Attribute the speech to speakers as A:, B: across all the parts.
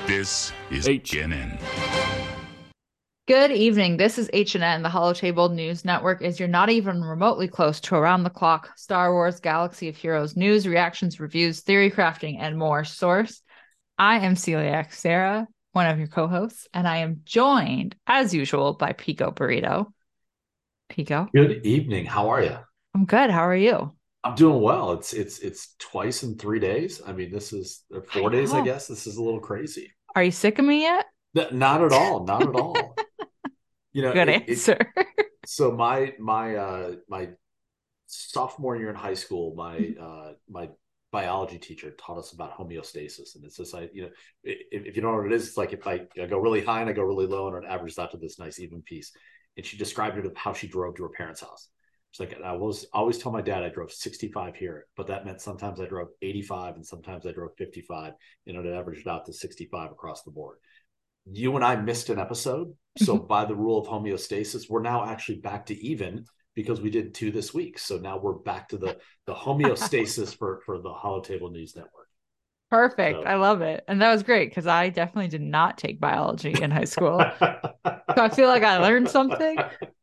A: This is HNN.
B: Good evening. This is HNN. The Holotable News Network is you're not even remotely close to around-the-clock Star Wars Galaxy of Heroes news, reactions, reviews, theory crafting, and more source. I am Celiac Sarah, one of your co-hosts, and I am joined, as usual, by Pico Burrito. Pico,
C: Good evening. How are you?
B: I'm good. How are you?
C: I'm doing well. It's twice in 3 days. I mean, this is or
B: I
C: 4 days, I
B: know.
C: guess. This is a little crazy.
B: Are you sick of me yet?
C: Not at all. Not at all. You know,
B: Good
C: it
B: answer.
C: so my sophomore year in high school, my biology teacher taught us about homeostasis. And it's just like, if you know what it is, it's like if I go really high and I go really low and it averages out to this nice even piece. And she described it of how she drove to her parents' house. She's like, I was always tell my dad I drove 65 here, but that meant sometimes I drove 85 and sometimes I drove 55, and it averaged out to 65 across the board. You and I missed an episode. So by the rule of homeostasis, we're now actually back to even because we did two this week. So now we're back to the homeostasis for the Holotable News Network.
B: Perfect.
C: So
B: I love it. And that was great because I definitely did not take biology in high school. So I feel like I learned something.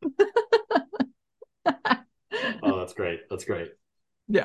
C: Oh, that's great. That's great.
B: Yeah.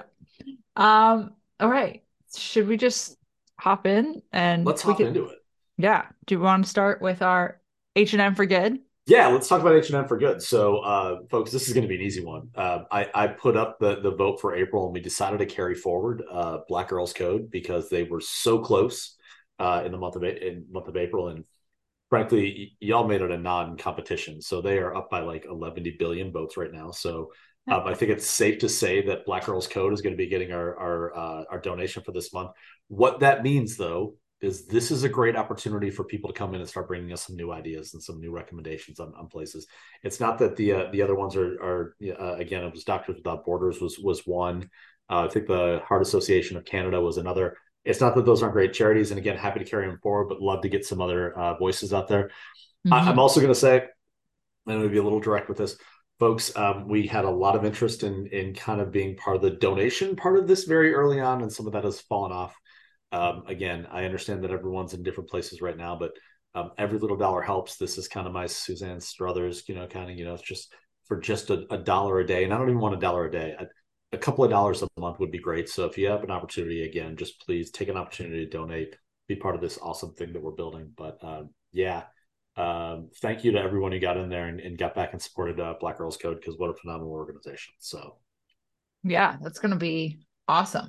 B: All right. Should we just hop in and
C: Let's
B: we
C: hop
B: could,
C: into it.
B: yeah. Do you want to start with our H&M for good?
C: Yeah, let's talk about H&M for good. So, folks, this is going to be an easy one. I put up the vote for April, and we decided to carry forward Black Girls Code because they were so close in the month of April, and frankly, y'all made it a non-competition. So they are up by like 11 billion votes right now. So I think it's safe to say that Black Girls Code is going to be getting our donation for this month. What that means, though, is this is a great opportunity for people to come in and start bringing us some new ideas and some new recommendations on places. It's not that the other ones are again, it was Doctors Without Borders was one. I think the Heart Association of Canada was another. It's not that those aren't great charities, and again, happy to carry them forward, but love to get some other voices out there. I'm
B: Mm-hmm.
C: also going to say, and I'm going to be a little direct with this, folks. We had a lot of interest in kind of being part of the donation part of this very early on, and some of that has fallen off. Again, I understand that everyone's in different places right now, but every little dollar helps. This is kind of my Suzanne Struthers, it's just for just a dollar a day, and I don't even want a dollar a day. A couple of dollars a month would be great. So if you have an opportunity, again, just please take an opportunity to donate, be part of this awesome thing that we're building. But yeah, thank you to everyone who got in there and got back and supported Black Girls Code, because what a phenomenal organization. So
B: Yeah, that's going to be awesome.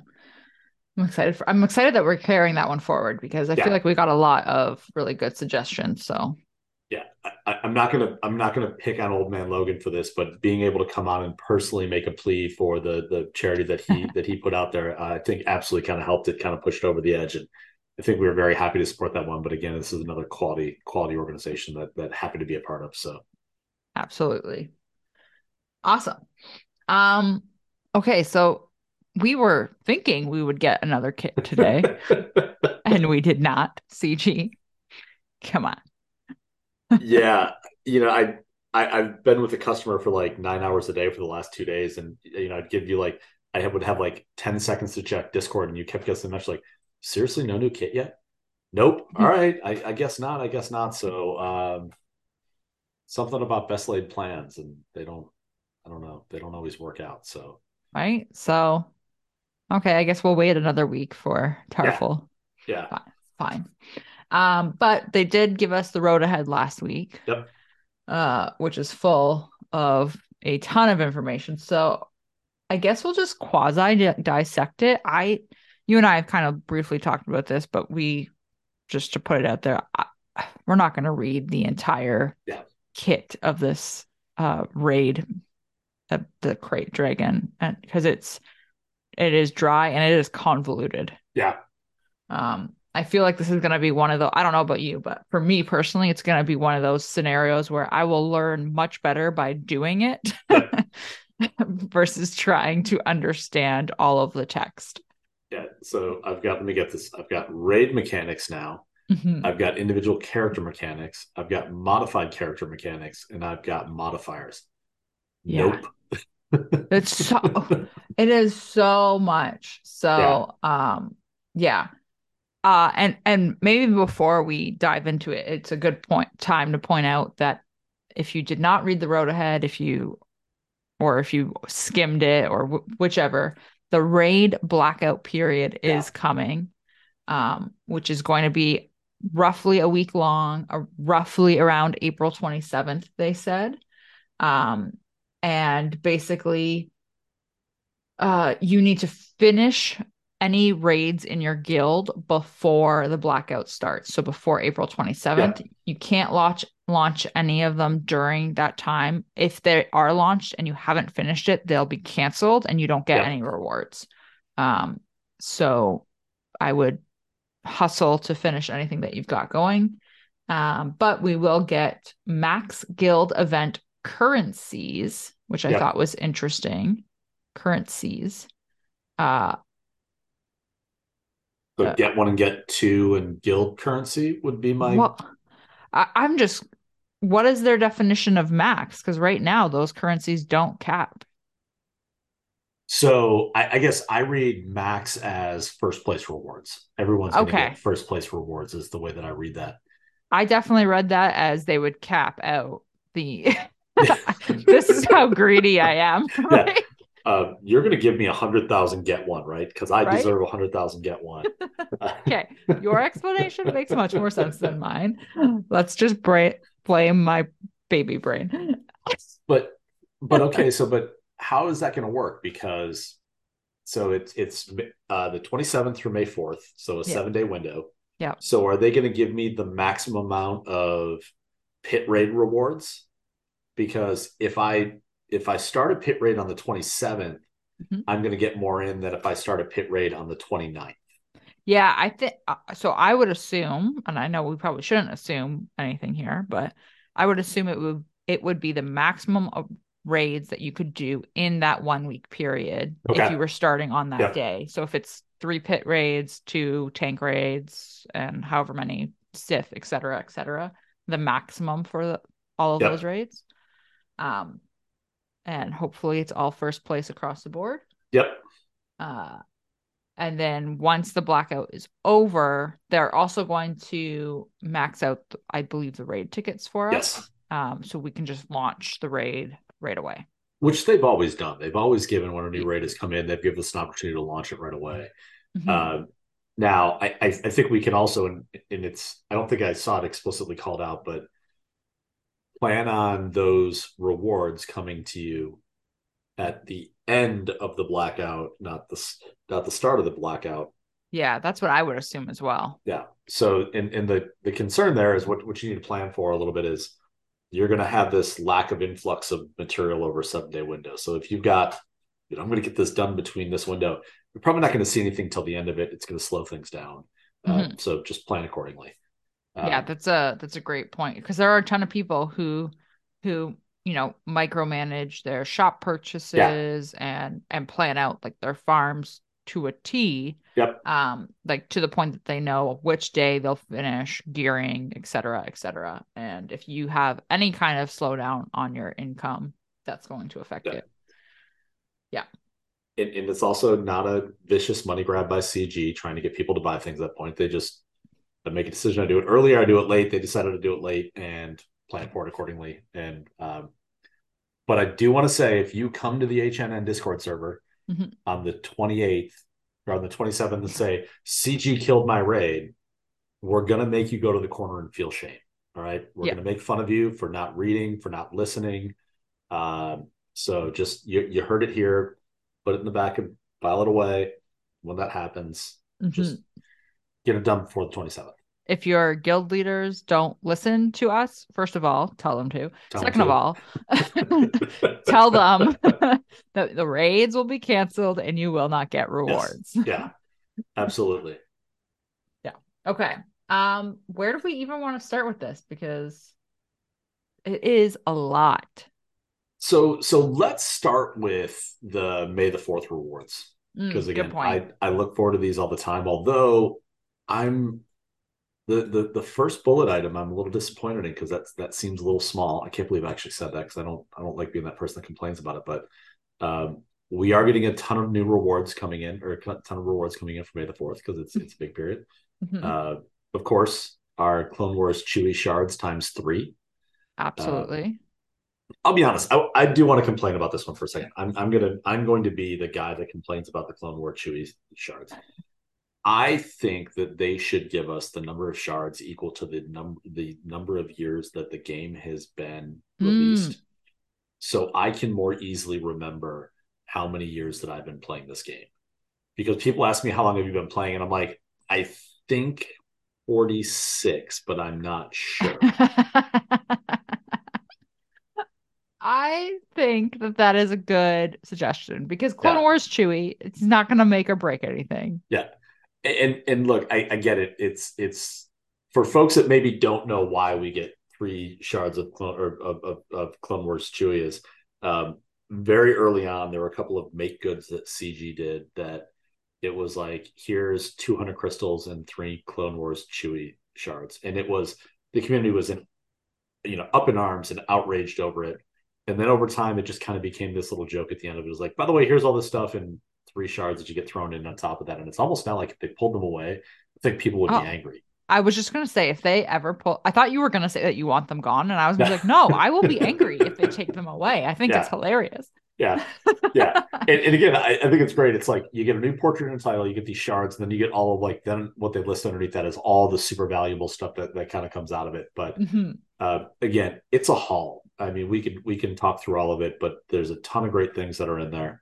B: I'm excited that we're carrying that one forward because I feel
C: yeah,
B: like we got a lot of really good suggestions. So
C: yeah, I'm not gonna pick on Old Man Logan for this, but being able to come on and personally make a plea for the charity that he put out there, I think absolutely kind of helped it kind of push it over the edge. And I think we were very happy to support that one. But again, this is another quality organization that happy to be a part of. So
B: absolutely. Awesome. Um, okay, so we were thinking we would get another kit today, and we did not. CG, come on.
C: yeah, I've been with a customer for like 9 hours a day for the last 2 days, and I'd give you like would have like 10 seconds to check Discord, and you kept getting the message like, seriously, no new kit yet? Nope. All right. I guess not. I guess not. So something about best laid plans, and they don't. I don't know. They don't always work out. So
B: Right? So, okay, I guess we'll wait another week for
C: yeah,
B: Tarful.
C: yeah,
B: Fine. Fine. But they did give us the road ahead last week,
C: yep.
B: which is full of a ton of information. So I guess we'll just quasi dissect it. You and I have kind of briefly talked about this, but just to put it out there, we're not going to read the entire
C: Yeah,
B: kit of this raid, the Crate Dragon, and because it is dry and it is convoluted.
C: yeah,
B: I feel like this is going to be one of the, I don't know about you, but for me personally, it's going to be one of those scenarios where I will learn much better by doing it
C: yep,
B: versus trying to understand all of the text.
C: yeah. So let me get this. I've got raid mechanics now.
B: Mhm.
C: I've got individual character mechanics. I've got modified character mechanics, and I've got modifiers.
B: Yeah.
C: Nope.
B: It's it is so much.
C: Yeah,
B: So, yeah. And maybe before we dive into it, it's a good time to point out that if you did not read the road ahead, if you skimmed it or whichever, the raid blackout period is coming, which is going to be roughly a week long, roughly around April 27th, they said. And basically, you need to finish any raids in your guild before the blackout starts. So before April 27th, you can't launch any of them during that time. If they are launched and you haven't finished it, they'll be canceled and you don't get any rewards. So I would hustle to finish anything that you've got going. But we will get max guild event currencies, which I thought was interesting. Currencies.
C: So get one and get two and guild currency would be my...
B: Well, I'm just... What is their definition of max? Because right now, those currencies don't cap.
C: So I guess I read max as first place rewards. Everyone's going to get first place rewards is the way that I read that.
B: I definitely read that as they would cap out the... This is how greedy I am. Right?
C: Yeah. You're going to give me 100,000 get one, right? Because I deserve 100,000 get one.
B: Okay. Your explanation makes much more sense than mine. Let's just blame my baby brain.
C: But okay. But how is that going to work? Because it's the 27th through May 4th. So a 7-day window.
B: Yeah.
C: So are they going to give me the maximum amount of pit raid rewards? Because if I start a pit raid on the 27th, I'm going to get more in than if I start a pit raid on the 29th.
B: Yeah, I think so. I would assume, and I know we probably shouldn't assume anything here, but I would assume it would be the maximum of raids that you could do in that 1 week period if you were starting on that day. So if it's 3 pit raids, 2 tank raids, and however many Sith, et cetera, the maximum for all of those raids. And hopefully it's all first place across the board.
C: Yep.
B: And then once the blackout is over, they're also going to max out, I believe, the raid tickets for us. So we can just launch the raid right away.
C: Which they've always done. They've always given when a new raid has come in, they've given us an opportunity to launch it right away. Now, I think we can also, and it's, I don't think I saw it explicitly called out, but plan on those rewards coming to you at the end of the blackout, not the start of the blackout.
B: Yeah, that's what I would assume as well.
C: Yeah. So, and the concern there is what you need to plan for a little bit is you're going to have this lack of influx of material over a 7-day window. So if you've got, I'm going to get this done between this window, you're probably not going to see anything till the end of it. It's going to slow things down. So just plan accordingly.
B: Yeah, that's a great point, because there are a ton of people who micromanage their shop purchases and plan out like their farms to a T.
C: Yep.
B: Like to the point that they know which day they'll finish gearing, et cetera. And if you have any kind of slowdown on your income, that's going to affect it. Yeah.
C: And it's also not a vicious money grab by CG trying to get people to buy things at that point. They just make a decision. I do it earlier, I do it late. They decided to do it late and plan for it accordingly. And but I do want to say, if you come to the HNN Discord server on the 28th or on the 27th and say CG killed my raid, we're gonna make you go to the corner and feel shame. All right, we're gonna make fun of you for not reading, for not listening. So just you heard it here. Put it in the back and file it away. When that happens, just get it done before the 27th.
B: If your guild leaders don't listen to us, first of all, tell them to. Second of all, tell them that the raids will be canceled and you will not get rewards.
C: Yes. Yeah, absolutely.
B: Yeah. Okay. Where do we even want to start with this? Because it is a lot.
C: So let's start with the May the 4th rewards. Because again, I look forward to these all the time. Although I'm the first bullet item I'm a little disappointed in, because that seems a little small. I can't believe I actually said that, because I don't like being that person that complains about it. But we are getting a ton of new rewards coming in, or a ton of rewards coming in for May the 4th, because it's a big period. Of course, our Clone Wars Chewie shards times 3.
B: Absolutely.
C: I'll be honest. I do want to complain about this one for a second. I'm going to be the guy that complains about the Clone War Chewie shards. I think that they should give us the number of shards equal to the number of years that the game has been released, so I can more easily remember how many years that I've been playing this game. Because people ask me how long have you been playing, and I'm like, I think 46, but I'm not sure.
B: I think that is a good suggestion because Clone Wars Chewie, it's not going to make or break anything.
C: Yeah. And look, I get it. It's for folks that maybe don't know why we get 3 shards of Clone Wars Chewie is very early on, there were a couple of make goods that CG did that it was like, here's 200 crystals and 3 Clone Wars Chewie shards. And it was, the community was up in arms and outraged over it. And then over time, it just kind of became this little joke at the end of it. It was like, by the way, here's all this stuff and 3 shards that you get thrown in on top of that. And it's almost now like if they pulled them away, I think people would be angry.
B: I was just going to say, if they ever pull, I thought you were going to say that you want them gone. And I was going to be like, no, I will be angry if they take them away. I think it's hilarious.
C: Yeah. Yeah. And again, I think it's great. It's like you get a new portrait and title, you get these shards, and then you get all of like, then what they list underneath that is all the super valuable stuff that kind of comes out of it. But again, it's a haul. I mean, we can talk through all of it, but there's a ton of great things that are in there.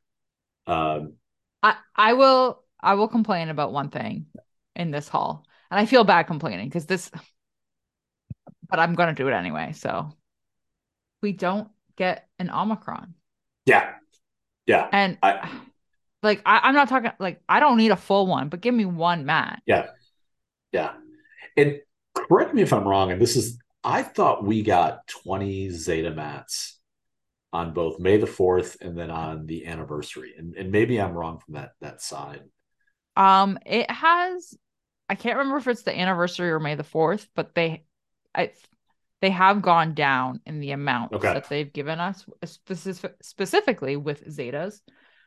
B: I will complain about one thing in this haul. And I feel bad complaining but I'm going to do it anyway. So we don't get an Omicron.
C: Yeah. Yeah.
B: And I'm not talking like, I don't need a full one, but give me one mat.
C: Yeah. Yeah. And correct me if I'm wrong. And I thought we got 20 Zeta mats on both May the 4th and then on the anniversary. And maybe I'm wrong from that side.
B: It has, I can't remember if it's the anniversary or May the 4th, but they have gone down in the amount that they've given us, specifically with Zetas.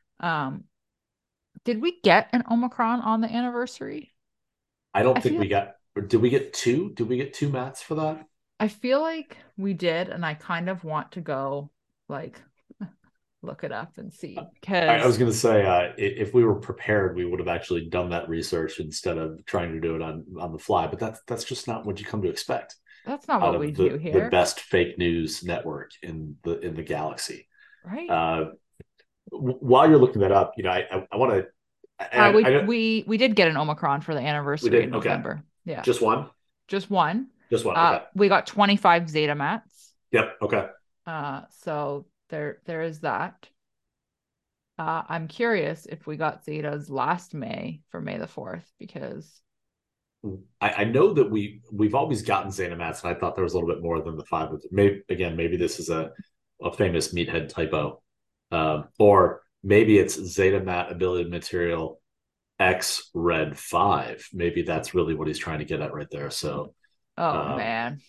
B: Did we get an Omicron on the anniversary?
C: I don't think we got. Did we get 2? Did we get 2 mats for that?
B: I feel like we did, and I kind of want to go look it up and see. Because
C: I was going to say, if we were prepared, we would have actually done that research instead of trying to do it on the fly. But that's just not what you come to expect.
B: That's not what we do here.
C: The best fake news network in the galaxy.
B: Right.
C: While you're looking that up, I want to.
B: We did get an Omicron for the anniversary in November. Yeah.
C: Just one.
B: Just one.
C: Okay.
B: We got 25 Zeta mats.
C: Yep. Okay.
B: So there is that. I'm curious if we got Zetas last May for May the 4th, because
C: I know that we've always gotten Zeta mats, and I thought there was a little bit more than the 5. Maybe this is a famous meathead typo, or maybe it's Zeta mat ability material X red 5. Maybe that's really what he's trying to get at right there. So,
B: man.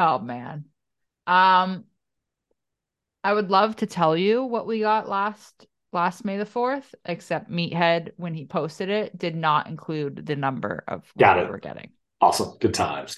B: I would love to tell you what we got last May the 4th, except Meathead, when he posted it, did not include the number of what we were getting.
C: Awesome. Good times.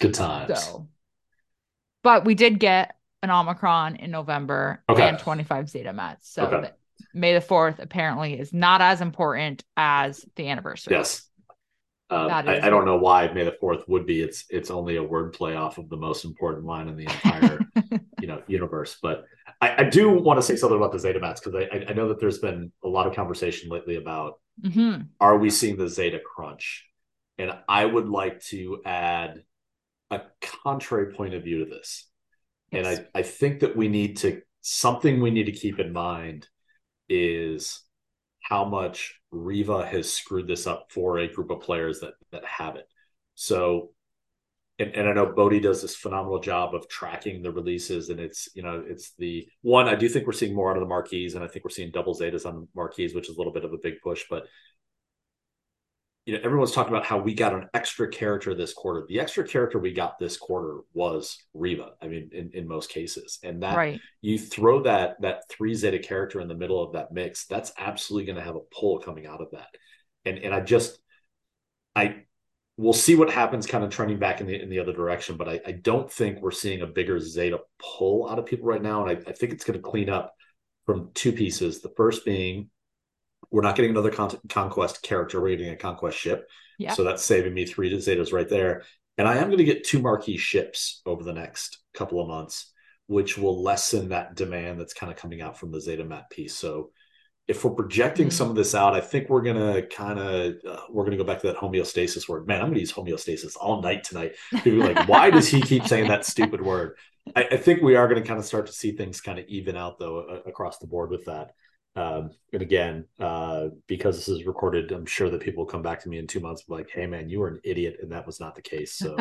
B: But we did get an Omicron in November and 25 Zeta mats. So May the 4th apparently is not as important as the anniversary.
C: Yes. I don't know why May the 4th would be. It's only a wordplay off of the most important line in the entire universe. But I do want to say something about the Zeta mats, because I know that there's been a lot of conversation lately about are we seeing the Zeta crunch? And I would like to add a contrary point of view to this. Yes. And I think that we need to keep in mind is how much Riva has screwed this up for a group of players that have it. So, and I know Bodhi does this phenomenal job of tracking the releases, and it's the one, I do think we're seeing more out of the marquees, and I think we're seeing double Zetas on the marquees, which is a little bit of a big push, but everyone's talking about how we got an extra character this quarter. The extra character we got this quarter was Riva. I mean, in most cases, and that you throw that 3 Zeta character in the middle of that mix, that's absolutely going to have a pull coming out of that. And we'll see what happens kind of trending back in the other direction. But I don't think we're seeing a bigger Zeta pull out of people right now. And I think it's going to clean up from two pieces. The first being we're not getting another conquest character. We're getting a conquest ship.
B: Yeah.
C: So that's saving me 3 Zetas right there. And I am going to get 2 marquee ships over the next couple of months, which will lessen that demand that's kind of coming out from the Zeta map piece. So if we're projecting some of this out, I think we're gonna we're gonna go back to that homeostasis word. Man, I'm gonna use homeostasis all night tonight. People are like, why does he keep saying that stupid word? I think we are gonna kind of start to see things kind of even out though across the board with that. And again, because this is recorded, I'm sure that people will come back to me in 2 months like, hey man, you were an idiot, and that was not the case. So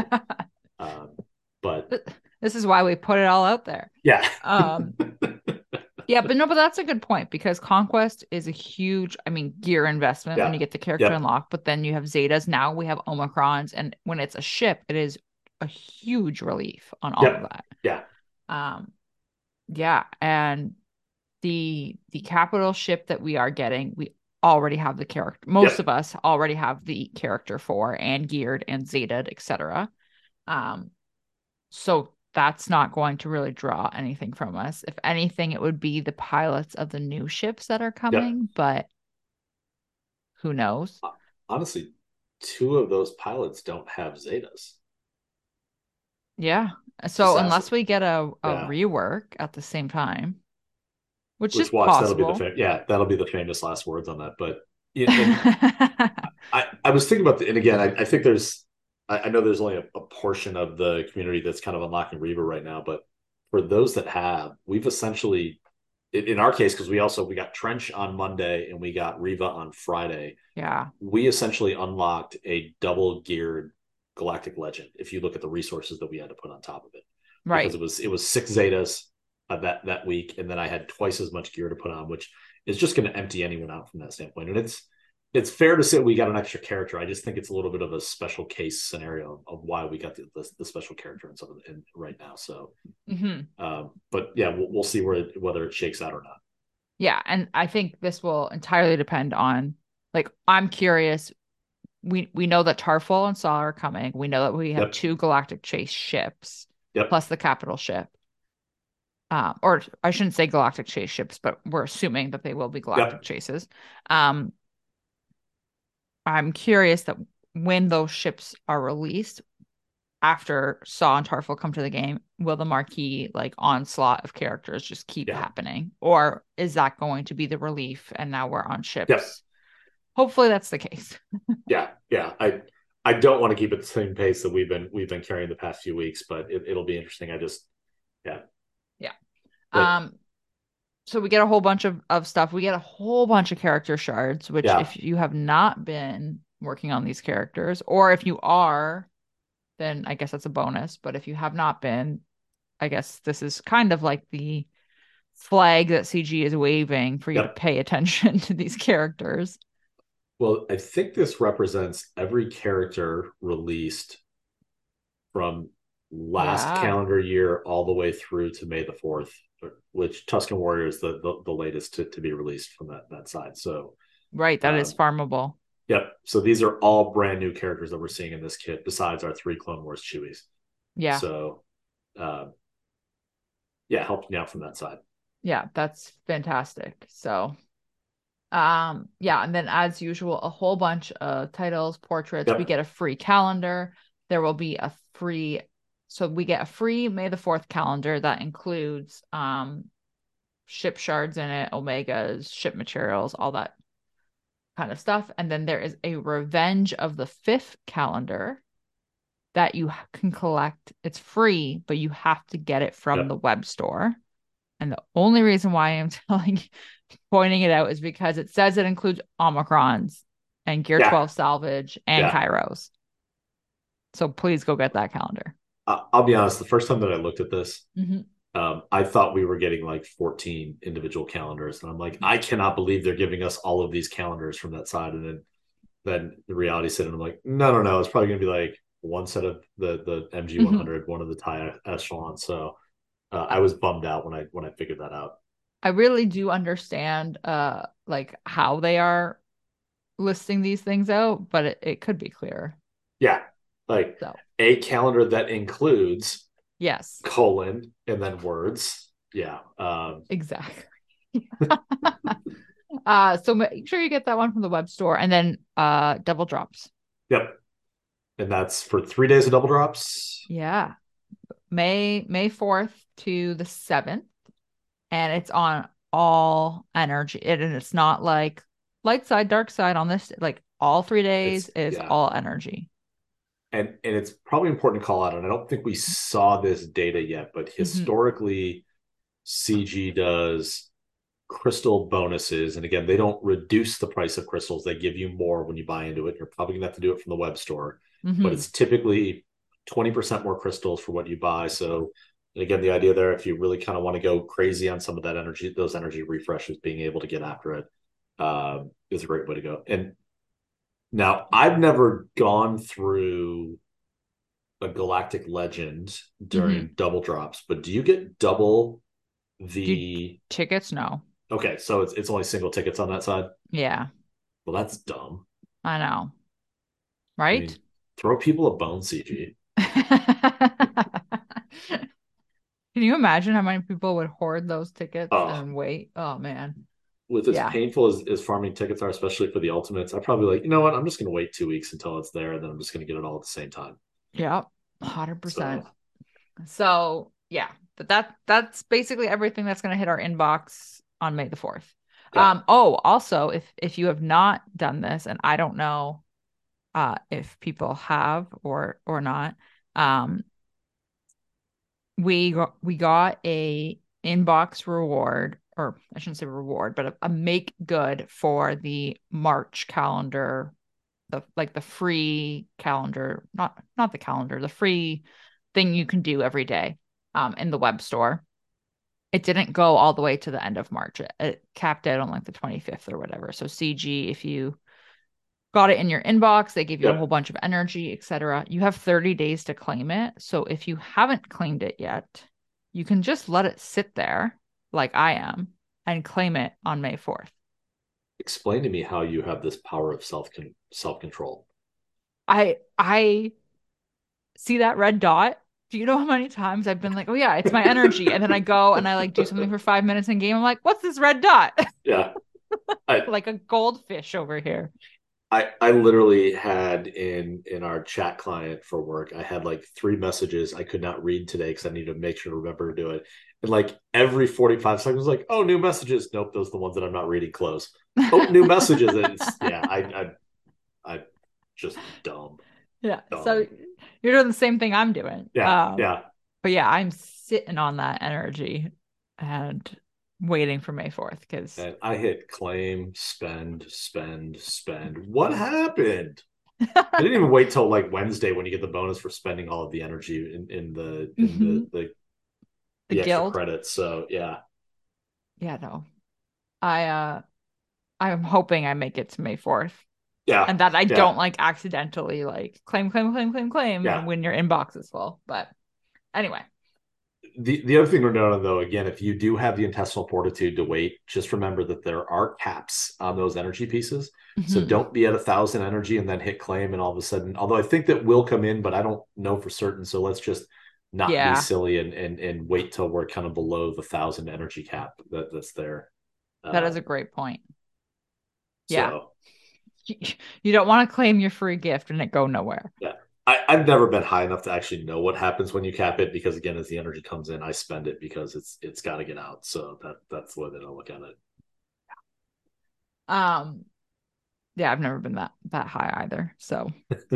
C: but
B: this is why we put it all out there.
C: Yeah.
B: Yeah, but that's a good point, because Conquest is a huge, gear investment when you get the character unlocked, but then you have Zetas. Now we have Omicrons, and when it's a ship, it is a huge relief on all of that.
C: Yeah.
B: Yeah, and the capital ship that we are getting, we already have the character. Most of us already have the character for, and geared and Zetaed, etc. So that's not going to really draw anything from us. If anything, it would be the pilots of the new ships that are coming, but who knows?
C: Honestly, 2 of those pilots don't have Zetas.
B: Yeah. So unless we get a rework at the same time, which is possible.
C: That'll be the famous last words on that. But I was thinking about and again, I think I know there's only a portion of the community that's kind of unlocking Reva right now, but for those that have, we've essentially, in our case, because we got Trench on Monday and we got Reva on Friday.
B: Yeah.
C: We essentially unlocked a double geared Galactic Legend if you look at the resources that we had to put on top of it.
B: Right.
C: Because it was 6 Zetas that week, and then I had twice as much gear to put on, which is just going to empty anyone out from that standpoint. And it's fair to say we got an extra character. I just think it's a little bit of a special case scenario of why we got the special character and stuff in right now. So, but yeah, we'll see whether it shakes out or not.
B: Yeah, and I think this will entirely depend on, I'm curious. We know that Tarful and Saw are coming. We know that we have 2 Galactic Chase ships, plus the capital ship. Or I shouldn't say Galactic Chase ships, but we're assuming that they will be Galactic Chases. I'm curious that when those ships are released, after Saw and Tarful come to the game, will the marquee onslaught of characters just keep happening? Or is that going to be the relief and now we're on ships?
C: Yes.
B: Hopefully that's the case.
C: Yeah. I don't want to keep it the same pace that we've been carrying the past few weeks, but it'll be interesting.
B: So we get a whole bunch of stuff. We get a whole bunch of character shards, which if you have not been working on these characters, or if you are, then I guess that's a bonus. But if you have not been, I guess this is kind of like the flag that CG is waving for you to pay attention to these characters.
C: Well, I think this represents every character released from last calendar year all the way through to May the 4th, which Tusken Warrior is the latest to be released from that side. So
B: that is farmable.
C: Yep. So these are all brand new characters that we're seeing in this kit, besides our 3 Clone Wars Chewies.
B: Yeah.
C: So helping out from that side.
B: Yeah, that's fantastic. So and then as usual, a whole bunch of titles, portraits. We get a free calendar. There will be a free, so we get a free May the 4th calendar that includes ship shards in it, omegas, ship materials, all that kind of stuff. And then there is a Revenge of the 5th calendar that you can collect. It's free, but you have to get it from the web store. And the only reason why I'm pointing it out is because it says it includes Omicrons and Gear 12 salvage and Kairos. So please go get that calendar.
C: I'll be honest. The first time that I looked at this, I thought we were getting 14 individual calendars. And I'm like, I cannot believe they're giving us all of these calendars from that side. And then the reality set in. I'm like, no. It's probably going to be one set of the MG100, one of the TIE Echelon. So I was bummed out when I figured that out.
B: I really do understand how they are listing these things out, but it could be clearer.
C: Yeah. Like
B: So
C: a calendar that includes
B: yes,
C: colon and then words. Yeah.
B: exactly. So make sure you get that one from the web store, and then double drops.
C: Yep. And that's for 3 days of double drops.
B: Yeah. May 4th to the 7th. And it's on all energy. And it's not like light side, dark side on this. Like all 3 days
C: It's
B: is
C: yeah.
B: all energy.
C: And it's probably important to call out, and I don't think we saw this data yet, but historically, CG does crystal bonuses. And again, they don't reduce the price of crystals. They give you more when you buy into it. You're probably gonna have to do it from the web store, but it's typically 20% more crystals for what you buy. So and again, the idea there, if you really kind of want to go crazy on some of that energy, those energy refreshes, being able to get after it is a great way to go. And now I've never gone through a Galactic Legend during double drops, but do you get double the
B: tickets? No.
C: Okay, so it's only single tickets on that side.
B: Yeah,
C: Well, that's dumb.
B: I know.
C: I
B: Right?
C: mean, throw people a bone, CG.
B: Can you imagine how many people would hoard those tickets
C: Oh,
B: and wait? Oh man.
C: with as
B: Yeah.
C: painful as farming tickets are, especially for the ultimates, I probably like, you know what? I'm just going to wait 2 weeks until it's there, and then I'm just going to get it all at the same time.
B: Yep. 100%.
C: So,
B: So yeah, but that's basically everything that's going to hit our inbox on May the 4th.
C: yeah.
B: Also, if you have not done this, and I don't know if people have or not, um, we got a inbox reward, or I shouldn't say reward, but a make good for the March calendar, the free calendar, not the calendar, the free thing you can do every day in the web store. It didn't go all the way to the end of March. It capped out on like the 25th or whatever. So CG, if you got it in your inbox, they give you a whole
C: Yep.
B: bunch of energy, etc. You have 30 days to claim it. So if you haven't claimed it yet, you can just let it sit there like I am and claim it on May 4th.
C: Explain to me how you have this power of self control.
B: I see that red dot. Do you know how many times I've been like, oh yeah, it's my energy. And then I go and I like do something for 5 minutes in game. I'm like, what's this red dot?
C: Yeah. I,
B: Like a goldfish over here.
C: I literally had in our chat client for work, I had like 3 messages I could not read today because I need to make sure to remember to do it. And like every 45 seconds, like, oh, new messages. Nope, those are the ones that I'm not reading close. Oh, new messages. It's yeah, I just dumb.
B: Yeah. So
C: Dumb.
B: you're doing the same thing I'm doing.
C: Yeah, yeah.
B: But yeah, I'm sitting on that energy and waiting for May 4th because
C: And I hit claim, spend, spend, spend. What happened? I didn't even wait till like Wednesday when you get the bonus for spending all of the energy in
B: the
C: the extra
B: guild.
C: credits. So yeah.
B: Yeah, no. I'm hoping I make it to May 4th.
C: Yeah.
B: And that I
C: Yeah.
B: don't like accidentally like claim
C: Yeah.
B: when your inbox is full. But anyway.
C: The other thing we're noting though, again, if you do have the intestinal fortitude to wait, just remember that there are caps on those energy pieces. So don't be at 1,000 energy and then hit claim and all of a sudden, although I think that will come in, but I don't know for certain. So let's just not be silly and wait till we're kind of below the 1,000 energy cap that's there.
B: That is a great point. Yeah.
C: So
B: You don't want to claim your free gift and it go nowhere.
C: yeah. I've never been high enough to actually know what happens when you cap it because again, as the energy comes in, I spend it because it's got to get out. So that's the way that I look at it.
B: Yeah, I've never been that high either. So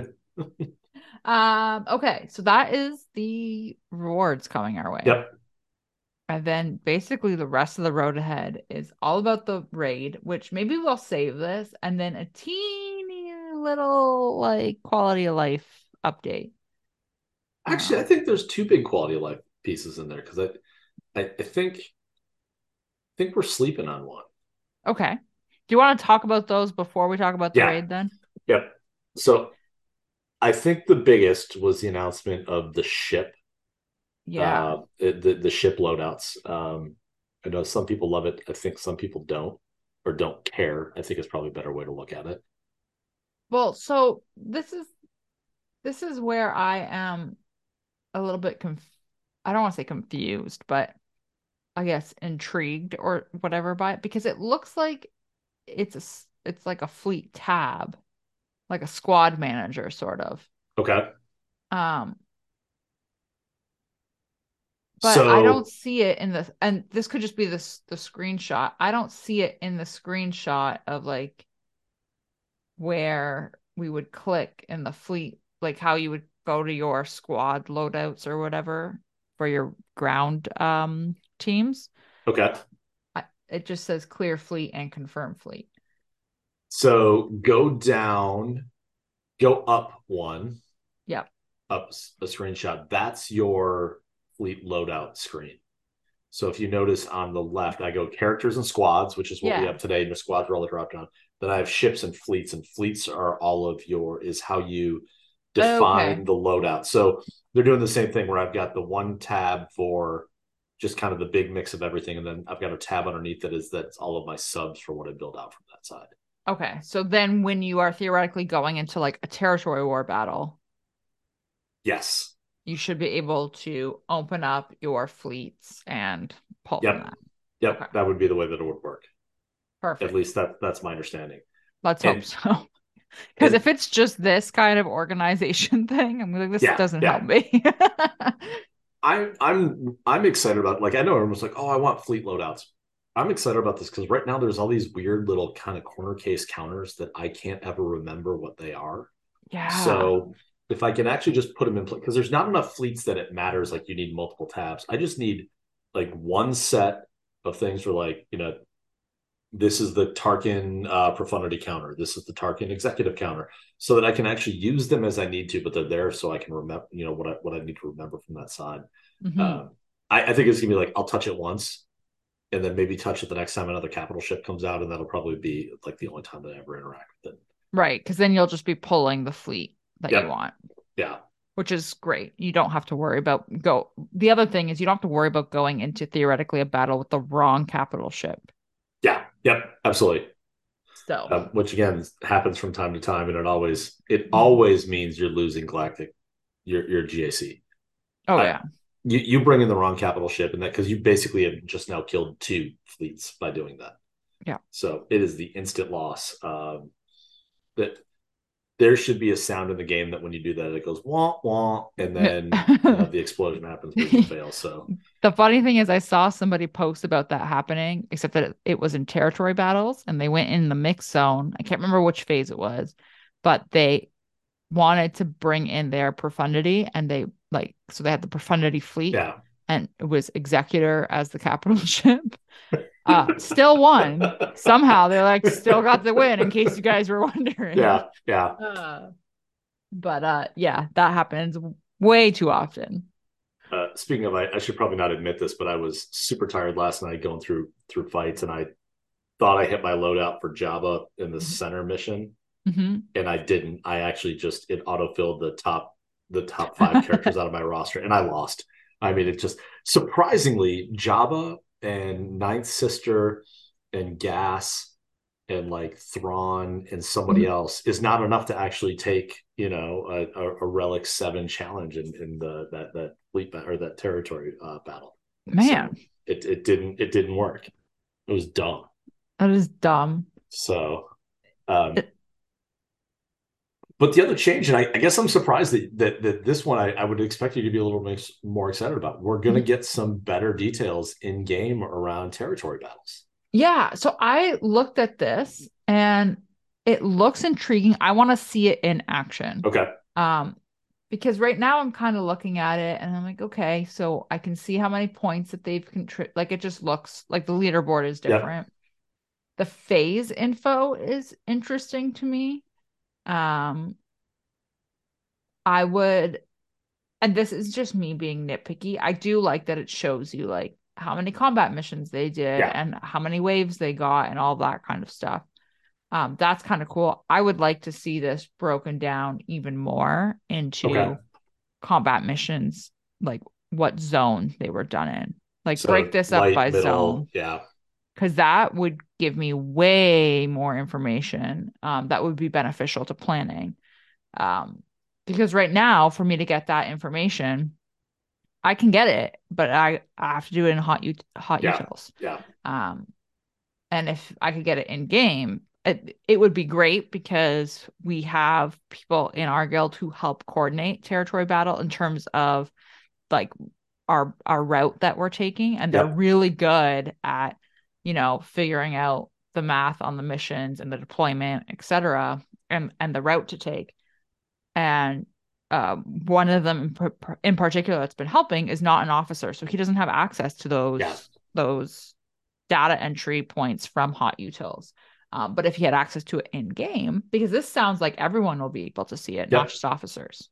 B: okay, so that is the rewards coming our way.
C: Yep.
B: And then basically the rest of the road ahead is all about the raid, which maybe we'll save this, and then a teeny little like quality of life update.
C: Actually, I think there's 2 big quality of life pieces in there because I think we're sleeping on one.
B: Okay. Do you want to talk about those before we talk about the raid then?
C: Yep. So I think the biggest was the announcement of the ship.
B: Yeah.
C: The ship loadouts. I know some people love it. I think some people don't or don't care. I think it's probably a better way to look at it.
B: Well, so this is This is where I am a little bit I don't want to say confused, but I guess intrigued or whatever by it, because it looks like it's like a fleet tab, like a squad manager sort of.
C: Okay.
B: Um, but I don't
C: So,
B: see it in the, and this could just be the screenshot. I don't see it in the screenshot of like where we would click in the fleet, like how you would go to your squad loadouts or whatever for your ground teams.
C: okay.
B: It just says clear fleet and confirm fleet.
C: So go down, go up one,
B: Yep.
C: up a screenshot. That's your fleet loadout screen. So if you notice on the left, I go characters and squads, which is what we
B: Yeah.
C: have today. And your squads are all the drop down. Then I have ships and fleets are all of is how you
B: Okay.
C: define the loadout. So they're doing the same thing where I've got the one tab for just kind of the big mix of everything. And then I've got a tab underneath that's all of my subs for what I build out from that side.
B: Okay. So then when you are theoretically going into like a territory war battle,
C: Yes.
B: you should be able to open up your fleets and pull from
C: Yep.
B: that.
C: Yep.
B: Okay.
C: That would be the way that it would work.
B: Perfect.
C: At least that's my understanding.
B: Let's hope
C: And
B: so. Because if it's just this kind of organization thing, I'm like, this
C: yeah,
B: doesn't help
C: yeah.
B: me.
C: I'm excited about, like, I know everyone's like, oh, I want fleet loadouts. I'm excited about this because right now there's all these weird little kind of corner case counters that I can't ever remember what they are.
B: Yeah.
C: So if I can actually just put them in place, because there's not enough fleets that it matters, like you need multiple tabs. I just need like one set of things for, like, this is the Tarkin profundity counter. This is the Tarkin executive counter, so that I can actually use them as I need to, but they're there so I can remember, what I need to remember from that side.
B: Mm-hmm.
C: Um, I think it's gonna be like I'll touch it once, and then maybe touch it the next time another capital ship comes out, and that'll probably be like the only time that I ever interact with it.
B: Right. Because then you'll just be pulling the fleet that you
C: Yep.
B: want,
C: Yeah.
B: which is great. You don't have to worry about go. The other thing is you don't have to worry about going into theoretically a battle with the wrong capital ship.
C: Yeah. Yep. Absolutely.
B: So,
C: Which again happens from time to time, and it always means you're losing galactic, your GAC.
B: oh
C: I,
B: yeah.
C: you bring in the wrong capital ship, and that because you basically have just now killed two fleets by doing that.
B: Yeah.
C: So it is the instant loss. That there should be a sound in the game that when you do that, it goes wah wah, and then the explosion happens when you fail. So
B: The funny thing is, I saw somebody post about that happening, except that it was in territory battles and they went in the mix zone. I can't remember which phase it was, but they wanted to bring in their profundity and so they had the profundity fleet
C: yeah,
B: and it was Executor as the capital ship. Still won. Somehow they're like, still got the win in case you guys were wondering.
C: yeah, yeah.
B: But yeah, that happens way too often.
C: Speaking of, I should probably not admit this, but I was super tired last night going through fights, and I thought I hit my loadout for Jabba in the center mission,
B: Mm-hmm.
C: and I didn't. I actually just it autofilled the top 5 characters out of my roster, and I lost. I mean, it just surprisingly Jabba and Ninth Sister and Gas and like Thrawn and somebody else is not enough to actually take a Relic 7 challenge in that fleet or that territory battle.
B: Man,
C: So it didn't work. It was dumb.
B: that is dumb.
C: So but the other change, and I guess I'm surprised that this one I would expect you to be a little bit more excited about. We're going to get some better details in game around territory battles.
B: Yeah, so I looked at this and it looks intriguing. I want to see it in action.
C: Okay.
B: Because right now I'm kind of looking at it and I'm like, okay, so I can see how many points that they've contributed. Like it just looks like the leaderboard is different. Yep. The phase info is interesting to me. I would, and this is just me being nitpicky. I do like that it shows you like how many combat missions they did and how many waves they got and all that kind of stuff. That's kind of cool. I would like to see this broken down even more into combat missions, like what zone they were done in. Like so break this up by zone.
C: Yeah.
B: Because that would give me way more information that would be beneficial to planning. because right now, for me to get that information, I can get it, but I have to do it in hot utils.
C: Yeah.
B: And if I could get it in game, it would be great because we have people in our guild who help coordinate territory battle in terms of like our route that we're taking, and they're really good at, figuring out the math on the missions and the deployment, etc., and the route to take. And one of them in particular that's been helping is not an officer, so he doesn't have access to those data entry points from hot utils. But if he had access to it in game, because this sounds like everyone will be able to see it, not just officers.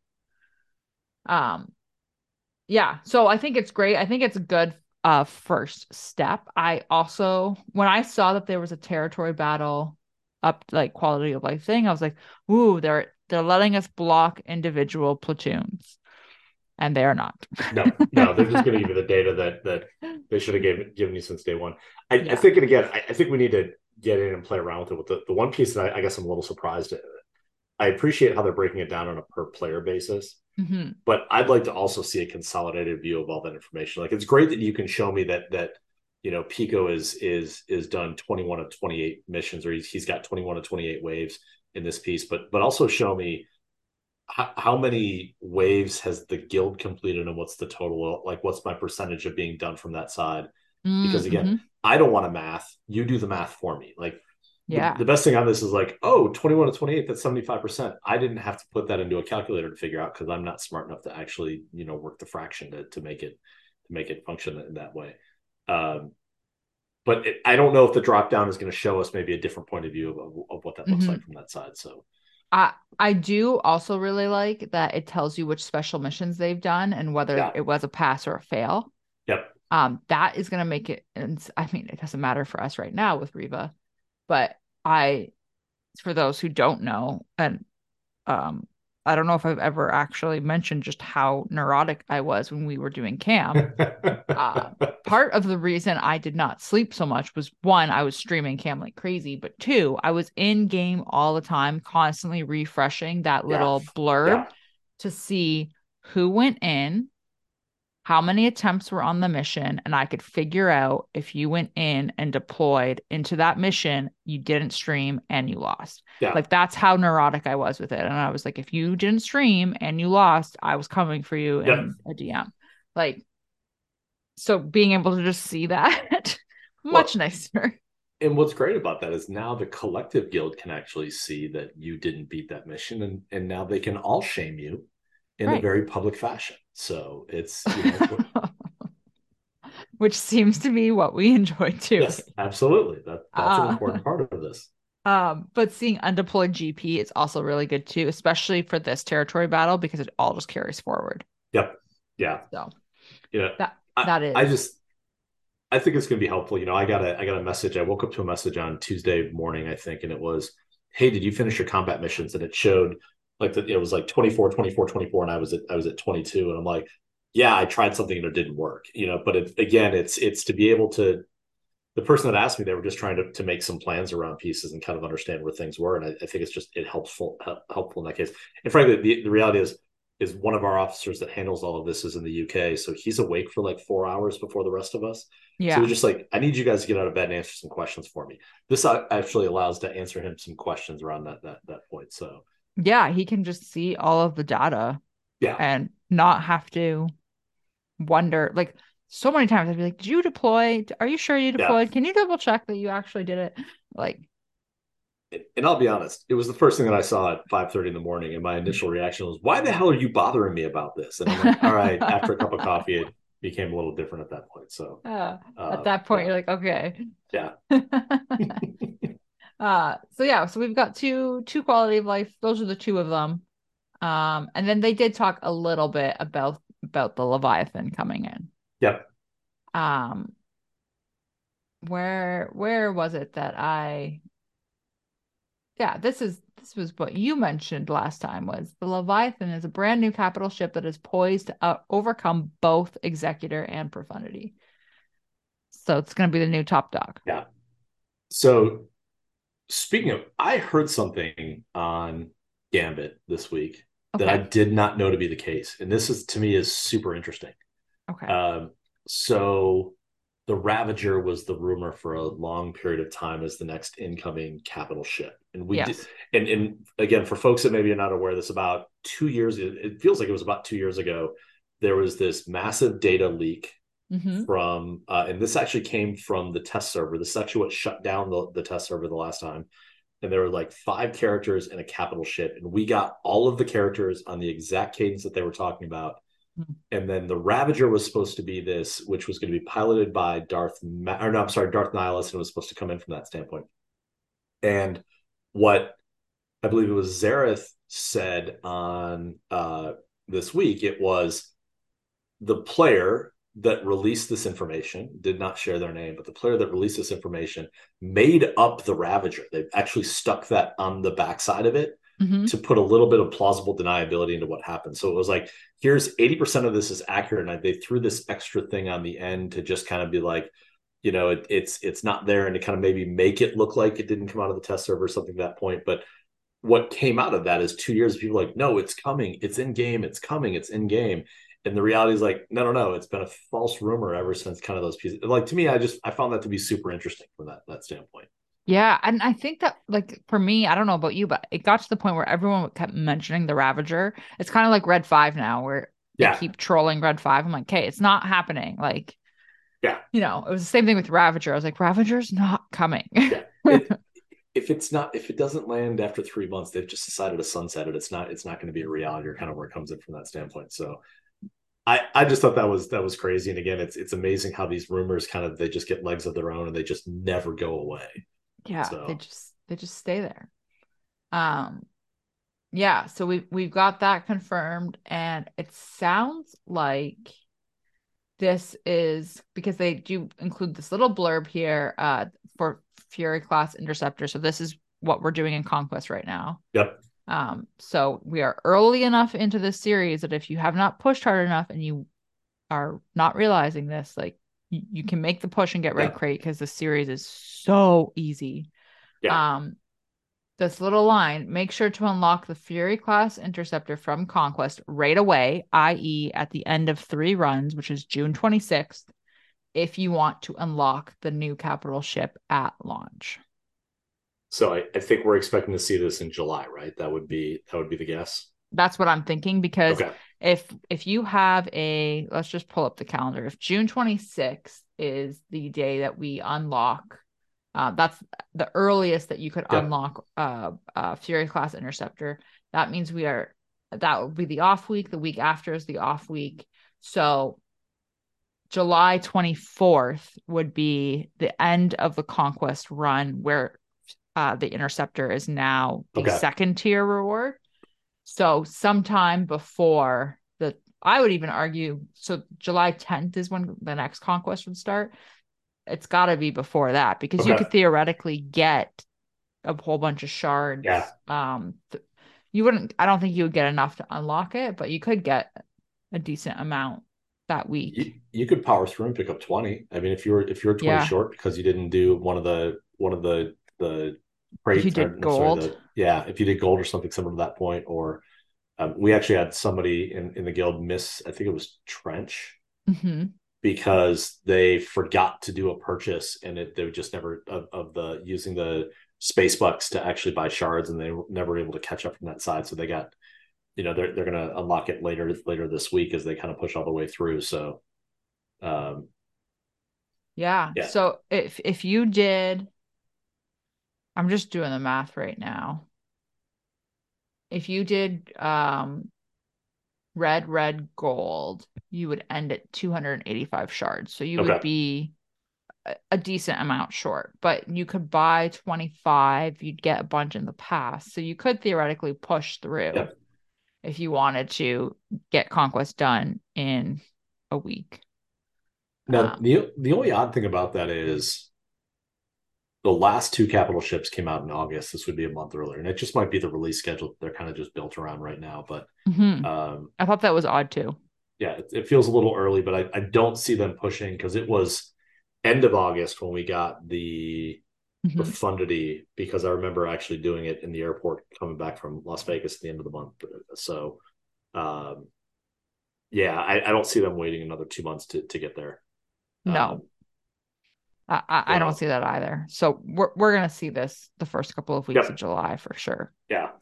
B: Yeah, so I think it's great. I think it's a good first step. I also, when I saw that there was a territory battle up like quality of life thing, I was like, ooh, they're letting us block individual platoons. And they are not.
C: No, they're just going to give you the data that they should have given you since day one. I think, and again, I think we need to get in and play around with it. With the one piece that I guess I'm a little surprised at. I appreciate how they're breaking it down on a per player basis, but I'd like to also see a consolidated view of all that information. Like, it's great that you can show me that Pico is done 21 of 28 missions, or he's got 21 of 28 waves in this piece, but also show me how many waves has the guild completed and what's the total, like what's my percentage of being done from that side. Because again, I don't want to math, you do the math for me. Like, the best thing on this is like, 21 to 28, that's 75%. I didn't have to put that into a calculator to figure out, because I'm not smart enough to actually work the fraction to make it function in that way. But I don't know if the drop down is going to show us maybe a different point of view of what that looks like from that side. So
B: I do also really like that it tells you which special missions they've done and whether it was a pass or a fail.
C: Yep.
B: That is going to make it, and I mean, it doesn't matter for us right now with Reva, but for those who don't know, and I don't know if I've ever actually mentioned just how neurotic I was when we were doing camp. Part of the reason I did not sleep so much was, one, I was streaming cam like crazy, but two, I was in game all the time, constantly refreshing that little blurb to see who went in, how many attempts were on the mission, and I could figure out if you went in and deployed into that mission, you didn't stream and you lost. Like, that's how neurotic I was with it. And I was like, if you didn't stream and you lost, I was coming for you in a DM. Like, so being able to just see that, much nicer.
C: And what's great about that is now the collective guild can actually see that you didn't beat that mission, and now they can all shame you in a very public fashion. So it's
B: which seems to be what we enjoy too.
C: Yes, absolutely. That's an important part of this.
B: But seeing undeployed GP is also really good too, especially for this territory battle, because it all just carries forward.
C: Yep. Yeah.
B: So
C: that is. I think it's going to be helpful. I got a message. I woke up to a message on Tuesday morning, I think, and it was, "Hey, did you finish your combat missions?" And it showed like that it was like 24, 24, 24, and I was at 22, and I'm like, yeah, I tried something and it didn't work. But it's to be able to. The person that asked me, they were just trying to make some plans around pieces and kind of understand where things were, and I think it's just helpful in that case. And frankly, the reality is one of our officers that handles all of this is in the UK, so he's awake for like 4 hours before the rest of us. Yeah. So we're just like, I need you guys to get out of bed and answer some questions for me. This actually allows to answer him some questions around that point. So
B: yeah, he can just see all of the data.
C: Yeah.
B: And not have to wonder, like, so many times I'd be like, did you deploy? Are you sure you deployed? Yeah. Can you double check that you actually did it? Like,
C: and I'll be honest, it was the first thing that I saw at 5:30 in the morning, and my initial reaction was, why the hell are you bothering me about this? And I'm like, all right, after a cup of coffee, it became a little different at that point. So
B: at that point, you're like, okay.
C: Yeah.
B: So we've got two quality of life. Those are the two of them. And then they did talk a little bit about the Leviathan coming in.
C: Yep.
B: Where was it that this was what you mentioned last time, was the Leviathan is a brand new capital ship that is poised to overcome both Executor and Profundity. So it's going to be the new top dog.
C: Yeah. So speaking of, I heard something on Gambit this week that I did not know to be the case. And this is, to me, is super interesting.
B: Okay.
C: So the Ravager was the rumor for a long period of time as the next incoming capital ship. And we did, and again, for folks that maybe are not aware of this, about 2 years, it feels like it was about 2 years ago, there was this massive data leak from, and this actually came from the test server. This is actually what shut down the test server the last time. And there were like 5 characters in a capital ship. And we got all of the characters on the exact cadence that they were talking about. And then the Ravager was supposed to be this, which was going to be piloted by Darth Nihilus, and it was supposed to come in from that standpoint. And what I believe it was Zareth said on this week, it was the player that released this information, did not share their name, but the player that released this information made up the Ravager. They actually stuck that on the backside of it to put a little bit of plausible deniability into what happened. So it was like, here's 80% of this is accurate. And they threw this extra thing on the end to just kind of be like, you know, it's not there, and to kind of maybe make it look like it didn't come out of the test server or something at that point. But what came out of that is 2 years of people like, no, it's coming. It's in game. It's coming. It's in game. And the reality is like, no. It's been a false rumor ever since kind of those pieces. Like, to me, I found that to be super interesting from that standpoint.
B: Yeah. And I think that, like, for me, I don't know about you, but it got to the point where everyone kept mentioning the Ravager. It's kind of like Red 5 now, where they keep trolling Red 5. I'm like, okay, it's not happening. Like, you know, it was the same thing with Ravager. I was like, Ravager's not coming.
C: If it doesn't land after 3 months, they've just decided to sunset it. It's not going to be a reality, or kind of where it comes in from that standpoint. So I just thought that was crazy. And again, it's amazing how these rumors they just get legs of their own, and they just never go away.
B: Yeah. So they just stay there. Yeah. So we've got that confirmed, and it sounds like this is because they do include this little blurb here for Fury class interceptor. So this is what we're doing in Conquest right now.
C: Yep.
B: So we are early enough into this series that if you have not pushed hard enough and you are not realizing this, like, you can make the push and get Red Crate, because the series is so easy. This little line: make sure to unlock the Fury class interceptor from Conquest right away, i.e. at the end of 3 runs, which is June 26th, if you want to unlock the new capital ship at launch.
C: So I think we're expecting to see this in July, right? That would be the guess.
B: That's what I'm thinking, because if you have let's just pull up the calendar. If June 26th is the day that we unlock, that's the earliest that you could unlock Fury class interceptor. That means that would be the off week. The week after is the off week. So July 24th would be the end of the Conquest run, where the interceptor is now the second tier reward. So sometime before I would even argue, so July 10th is when the next Conquest would start. It's got to be before that, because you could theoretically get a whole bunch of shards.
C: Yeah.
B: You wouldn't, I don't think you would get enough to unlock it, but you could get a decent amount that week.
C: You could power through and pick up 20. I mean, if you were 20 short because you didn't do one of the crates,
B: if you did gold.
C: If you did gold or something similar to that point, or we actually had somebody in the guild miss, I think it was Trench, because they forgot to do a purchase, and they would just never using the space bucks to actually buy shards, and they were never able to catch up from that side. So they got, they're going to unlock it later this week as they kind of push all the way through. So,
B: So if you did, I'm just doing the math right now. If you did red, gold, you would end at 285 shards. So you would be a decent amount short, but you could buy 25. You'd get a bunch in the past. So you could theoretically push through if you wanted to get Conquest done in a week.
C: Now, the only odd thing about that is the last 2 capital ships came out in August. This would be a month earlier, and it just might be the release schedule they're kind of just built around right now. But
B: I thought that was odd too.
C: Yeah, it feels a little early, but I don't see them pushing, because it was end of August when we got the profundity because I remember actually doing it in the airport coming back from Las Vegas at the end of the month. So, yeah, I don't see them waiting another 2 months to get there.
B: No, I don't see that either. So we're gonna see this the first couple of weeks of July for sure.
C: Yeah.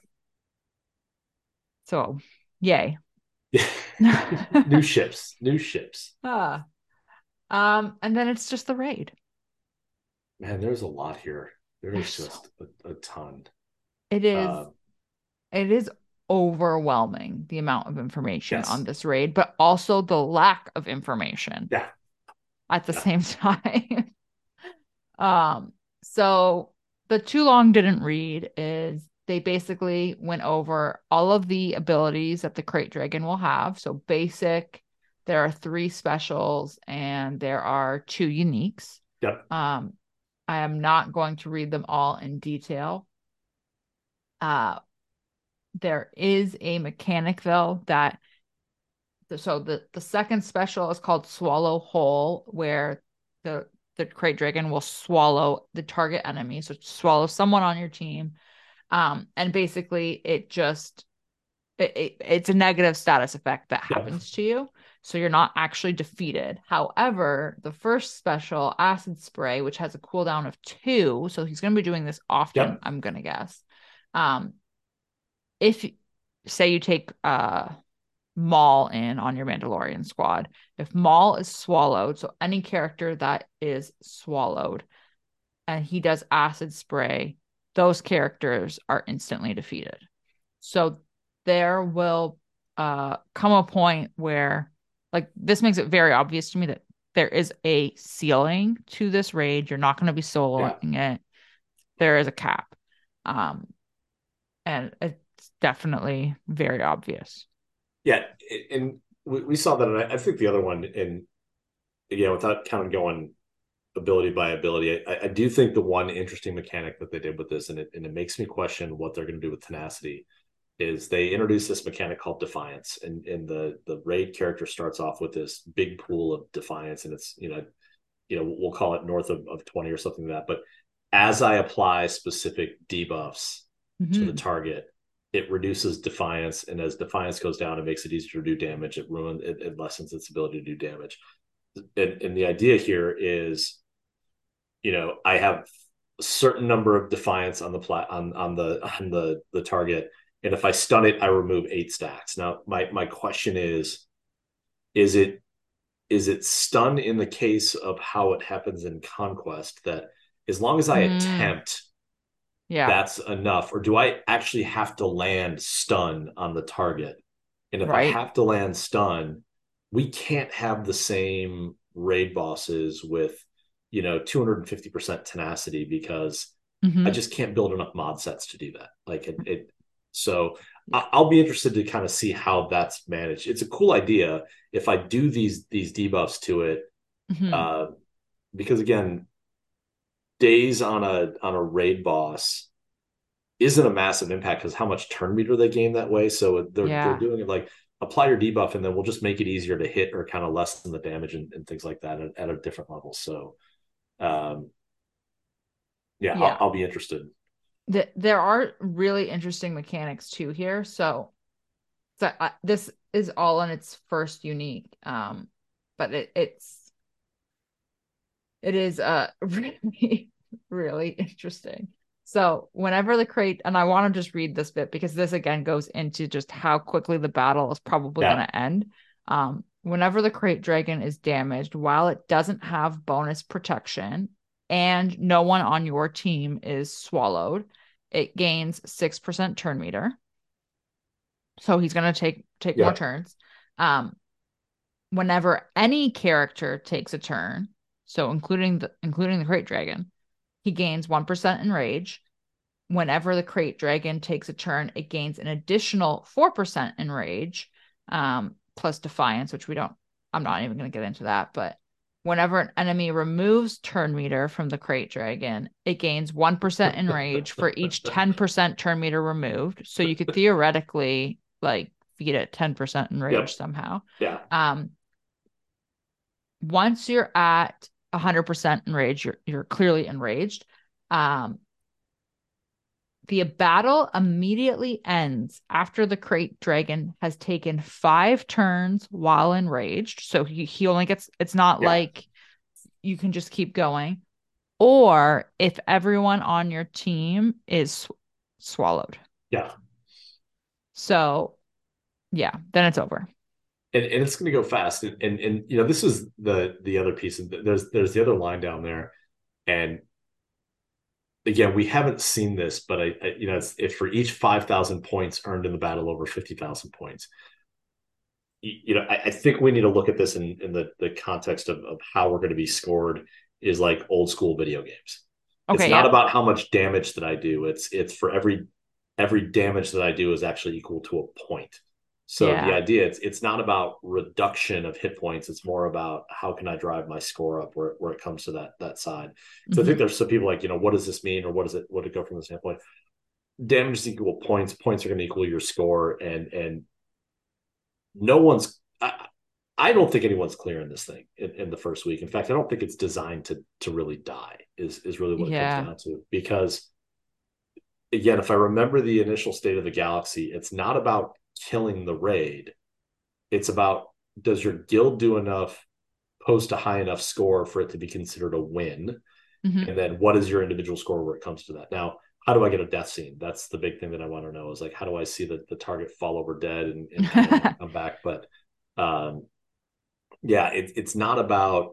B: So, yay.
C: New ships.
B: And then it's just the raid.
C: Man, there's a lot here. There's just a ton.
B: It is overwhelming the amount of information on this raid, but also the lack of information. At the same time. So the too long didn't read is they basically went over all of the abilities that the Krayt Dragon will have. So basic, there are 3 specials and there are 2 uniques.
C: Yep.
B: I am not going to read them all in detail. There is a mechanic though that the second special is called Swallow Whole, where the Krayt Dragon will swallow the target enemy, so swallow someone on your team. And basically it's a negative status effect that happens to you. So you're not actually defeated. However, the first special, Acid Spray, which has a cooldown of 2, so he's going to be doing this often, I'm going to guess. If, say you take Maul in on your Mandalorian squad, if Maul is swallowed, so any character that is swallowed, and he does Acid Spray, those characters are instantly defeated. So there will come a point where, like, this makes it very obvious to me that there is a ceiling to this raid. You're not going to be soloing it. There is a cap. And it's definitely very obvious.
C: Yeah, and we saw that, and I think the other one, and without kind of going ability by ability, I do think the one interesting mechanic that they did with this, and it makes me question what they're going to do with Tenacity, is they introduced this mechanic called Defiance, and the raid character starts off with this big pool of Defiance, and it's we'll call it north of 20 or something like that. But as I apply specific debuffs to the target, it reduces Defiance, and as Defiance goes down, it makes it easier to do damage. It lessens its ability to do damage. And the idea here is, I have a certain number of Defiance on the target, and if I stun it, I remove 8 stacks. Now, my question is it stun in the case of how it happens in Conquest, that as long as I attempt, that's enough, or do I actually have to land stun on the target? And if I have to land stun, we can't have the same raid bosses with 250% tenacity, because I just can't build enough mod sets to do that. So I'll be interested to kind of see how that's managed. It's a cool idea if I do these debuffs to it, because again, days on a raid boss isn't a massive impact because how much turn meter they gain that way. So they're doing it like, apply your debuff, and then we'll just make it easier to hit or kind of lessen the damage and things like that at a different level. So, I'll be interested.
B: There are really interesting mechanics too here. So this is all in its first unique, but it is really, really interesting. So whenever the Krayt, and I want to just read this bit because this again goes into just how quickly the battle is probably going to end. Whenever the Krayt Dragon is damaged, while it doesn't have bonus protection and no one on your team is swallowed, it gains 6% turn meter. So he's going to take more turns. Whenever any character takes a turn, so including the Krayt Dragon, he gains 1% in rage. Whenever the Krayt Dragon takes a turn, it gains an additional 4% in rage, plus Defiance, which I'm not even going to get into that. But whenever an enemy removes turn meter from the Krayt Dragon, it gains 1% in rage for each 10% turn meter removed. So you could theoretically feed it 10% in rage somehow. Once you're at 100% enraged, you're clearly enraged. Um, the battle immediately ends after the Krayt Dragon has taken 5 turns while enraged. So he only gets, it's not like you can just keep going. Or if everyone on your team is swallowed.
C: Yeah.
B: So, yeah, then it's over.
C: And it's going to go fast. And this is the other piece. There's the other line down there. And again, we haven't seen this, but it's for each 5,000 points earned in the battle over 50,000 points. I think we need to look at this in the context of how we're going to be scored is like old school video games. Okay, it's not about how much damage that I do. It's for every damage that I do is actually equal to a point. So the idea it's not about reduction of hit points. It's more about how can I drive my score up where it comes to that side. So I think there's some people like, what does this mean, or what it go from the standpoint? Damage is equal points. Points are going to equal your score, and no one's. I don't think anyone's clear in this thing in the first week. In fact, I don't think it's designed to really die. Is really what it comes down to. Because again, if I remember the initial state of the galaxy, it's not about killing the raid. It's about, does your guild do enough, post a high enough score for it to be considered a win? And then what is your individual score where it comes to that? Now, how do I get a death scene? That's the big thing that I want to know, is like, how do I see the target fall over dead and come back? But it's not about,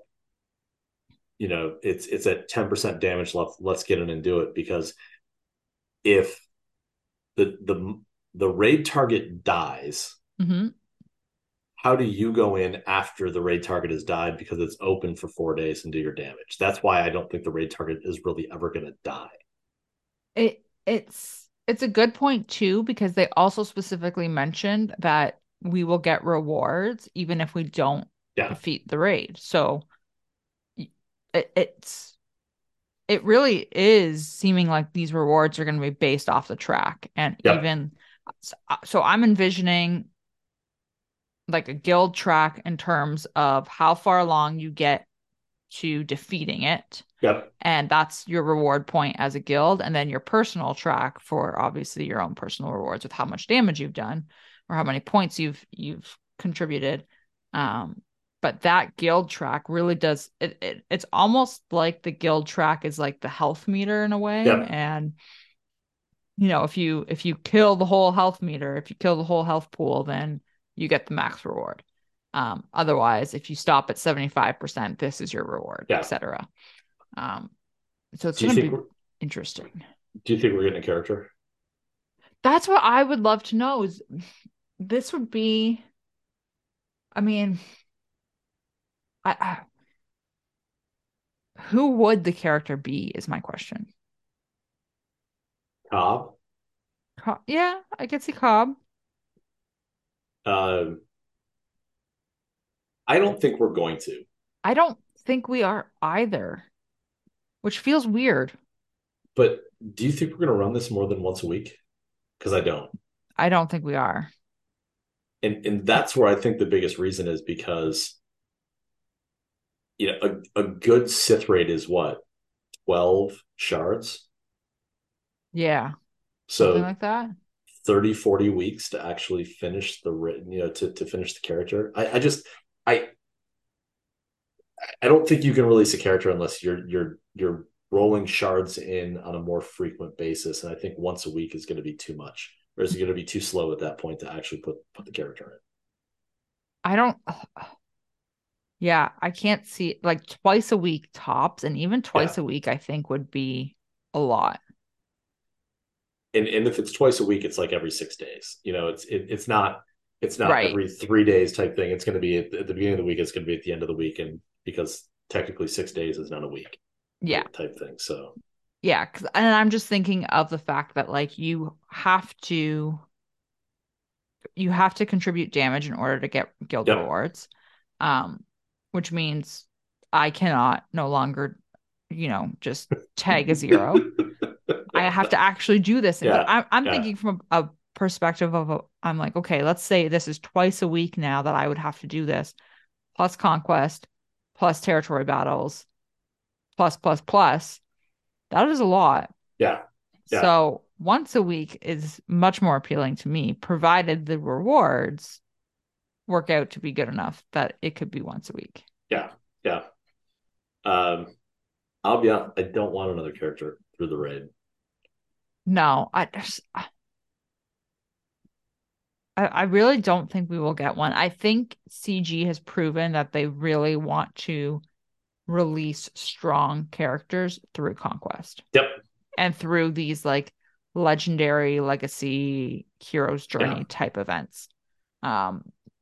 C: it's at 10% damage left. Let's get in and do it. Because if the raid target dies, how do you go in after the raid target has died, because it's open for 4 days, and do your damage? That's why I don't think the raid target is really ever going to die.
B: It's a good point too, because they also specifically mentioned that we will get rewards even if we don't defeat the raid. So it really is seeming like these rewards are going to be based off the track. And even so, I'm envisioning like a guild track in terms of how far along you get to defeating it. And that's your reward point as a guild. And then your personal track for obviously your own personal rewards with how much damage you've done or how many points you've contributed. But that guild track really does it's almost like the guild track is like the health meter in a way. And if you kill the whole health meter, if you kill the whole health pool, then you get the max reward. Otherwise, if you stop at 75%, this is your reward, etc. So it's going to be interesting.
C: Do you think we're getting a character?
B: That's what I would love to know. Is this would be, I mean, who would the character be is my question.
C: Cobb?
B: Yeah, I could see Cobb.
C: I don't think we're going to.
B: I don't think we are either, which feels weird.
C: But do you think we're going to run this more than once a week? Because I don't.
B: I don't think we are.
C: And that's where I think the biggest reason is because, a good Sith raid is what? 12 shards?
B: Yeah.
C: So
B: something like that.
C: 30, 40 weeks to actually finish to finish the character. I don't think you can release a character unless you're rolling shards in on a more frequent basis. And I think once a week is going to be too much, or is it going to be too slow at that point to actually put the character in?
B: I can't see, like, twice a week tops, and even twice a week I think would be a lot.
C: And if it's twice a week, it's like every 6 days. It's not every 3 days type thing. It's going to be at the beginning of the week. It's going to be at the end of the week, and because technically 6 days is not a week. Type thing. So
B: and I'm just thinking of the fact that like you have to contribute damage in order to get guild rewards, which means I cannot no longer just tag a 0. I have to actually do this. But I'm thinking from a perspective of I'm like, okay, let's say this is twice a week now that I would have to do this, plus conquest, plus territory battles, plus. That is a lot.
C: Yeah. Yeah.
B: So once a week is much more appealing to me, provided the rewards work out to be good enough that it could be once a week.
C: Yeah. Yeah. I'll be honest, I don't want another character through the raid.
B: No, I really don't think we will get one. I think CG has proven that they really want to release strong characters through Conquest
C: Yep.
B: and through these like legendary legacy hero's journey type events. And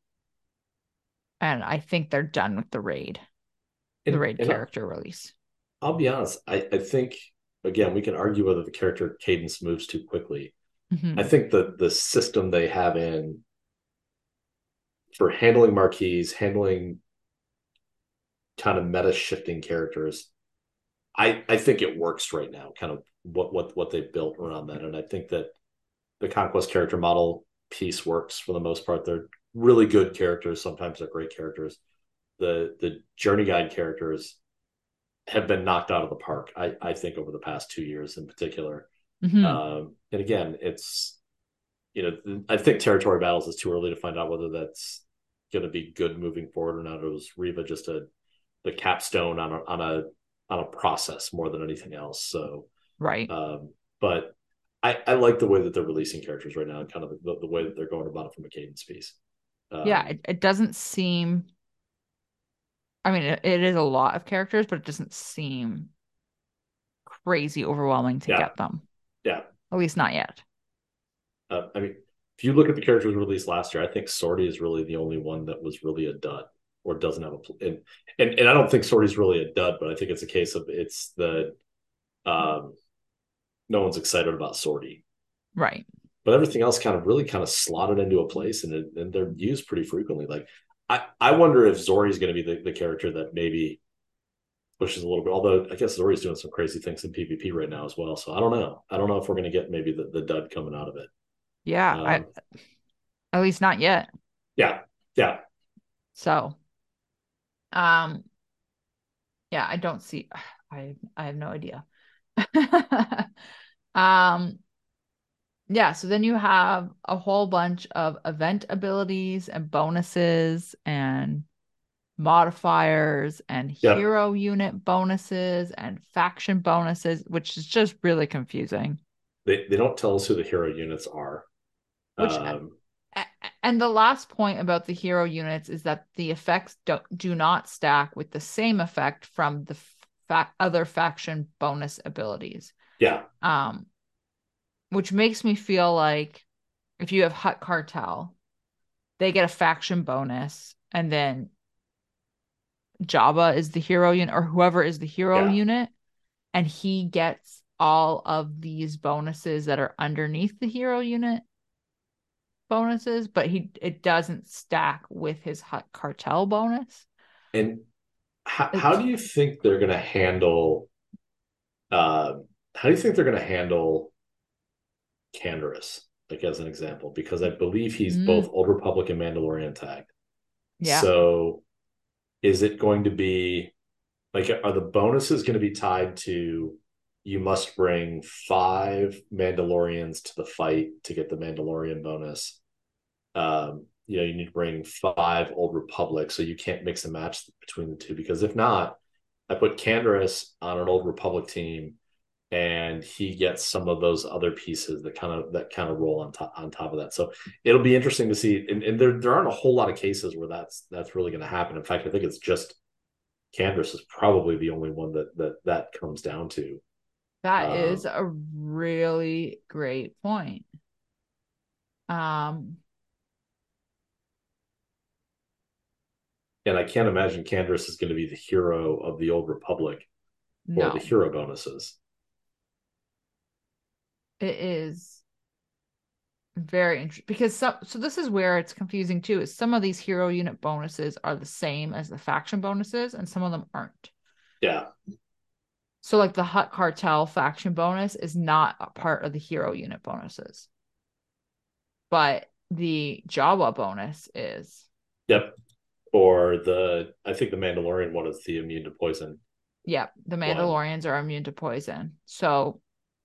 B: I think they're done with the raid character release.
C: I'll be honest, I think, again, we can argue whether the character cadence moves too quickly.
B: Mm-hmm.
C: I think the system they have in for handling marquees, handling kind of meta shifting characters, I think it works right now, kind of what they've built around that. And I think that the Conquest character model piece works for the most part. They're really good characters. Sometimes they're great characters. The journey guide characters have been knocked out of the park, I think, over the past 2 years in particular.
B: Mm-hmm.
C: And again, it's, I think territory battles is too early to find out whether that's going to be good moving forward or not. It was Riva just the capstone on a process more than anything else. So
B: right.
C: But I like the way that they're releasing characters right now, and kind of the way that they're going about it from a cadence piece.
B: Yeah, it doesn't seem. I mean, it is a lot of characters, but it doesn't seem crazy overwhelming to get them.
C: Yeah.
B: At least not yet.
C: I mean, if you look at the characters released last year, I think Sortie is really the only one that was really a dud or doesn't have and I don't think Sortie's really a dud, but I think it's a case of it's the no one's excited about Sortie.
B: Right.
C: But everything else kind of slotted into a place, and they're used pretty frequently. Like I wonder if Zori is going to be the character that maybe pushes a little bit. Although I guess Zori's doing some crazy things in PvP right now as well. So I don't know. I don't know if we're going to get maybe the dud coming out of it.
B: Yeah, at least not yet.
C: Yeah.
B: So, yeah, I don't see. I have no idea. Yeah, so then you have a whole bunch of event abilities and bonuses and modifiers and hero unit bonuses and faction bonuses, which is just really confusing.
C: They don't tell us who the hero units are.
B: And the last point about the hero units is that the effects do not stack with the same effect from the other faction bonus abilities.
C: Yeah.
B: Which makes me feel like if you have Hut Cartel, they get a faction bonus, and then Jabba is the hero unit, or whoever is the hero unit, and he gets all of these bonuses that are underneath the hero unit bonuses, but it doesn't stack with his Hut Cartel bonus.
C: And how do you think they're going to handle? How do you think they're going to handle Canderous, like as an example? Because I believe he's both Old Republic and Mandalorian tagged.
B: Yeah.
C: So is it going to be like, are the bonuses going to be tied to you must bring 5 Mandalorians to the fight to get the Mandalorian bonus? You need to bring 5 Old Republic, so you can't mix and match between the two. Because if not, I put Canderous on an Old Republic team, and he gets some of those other pieces that kind of roll on top of that. So it'll be interesting to see. And there aren't a whole lot of cases where that's really going to happen. In fact, I think it's just Canderous is probably the only one that comes down to.
B: That is a really great point.
C: And I can't imagine Canderous is going to be the hero of the Old Republic or the hero bonuses.
B: It is very interesting because so this is where it's confusing too, is some of these hero unit bonuses are the same as the faction bonuses and some of them aren't.
C: Yeah.
B: So like the Hut Cartel faction bonus is not a part of the hero unit bonuses, but the Jawa bonus is.
C: Yep. Or I think the Mandalorian one is the immune to poison.
B: Yeah, the
C: One.
B: Mandalorians are immune to poison. So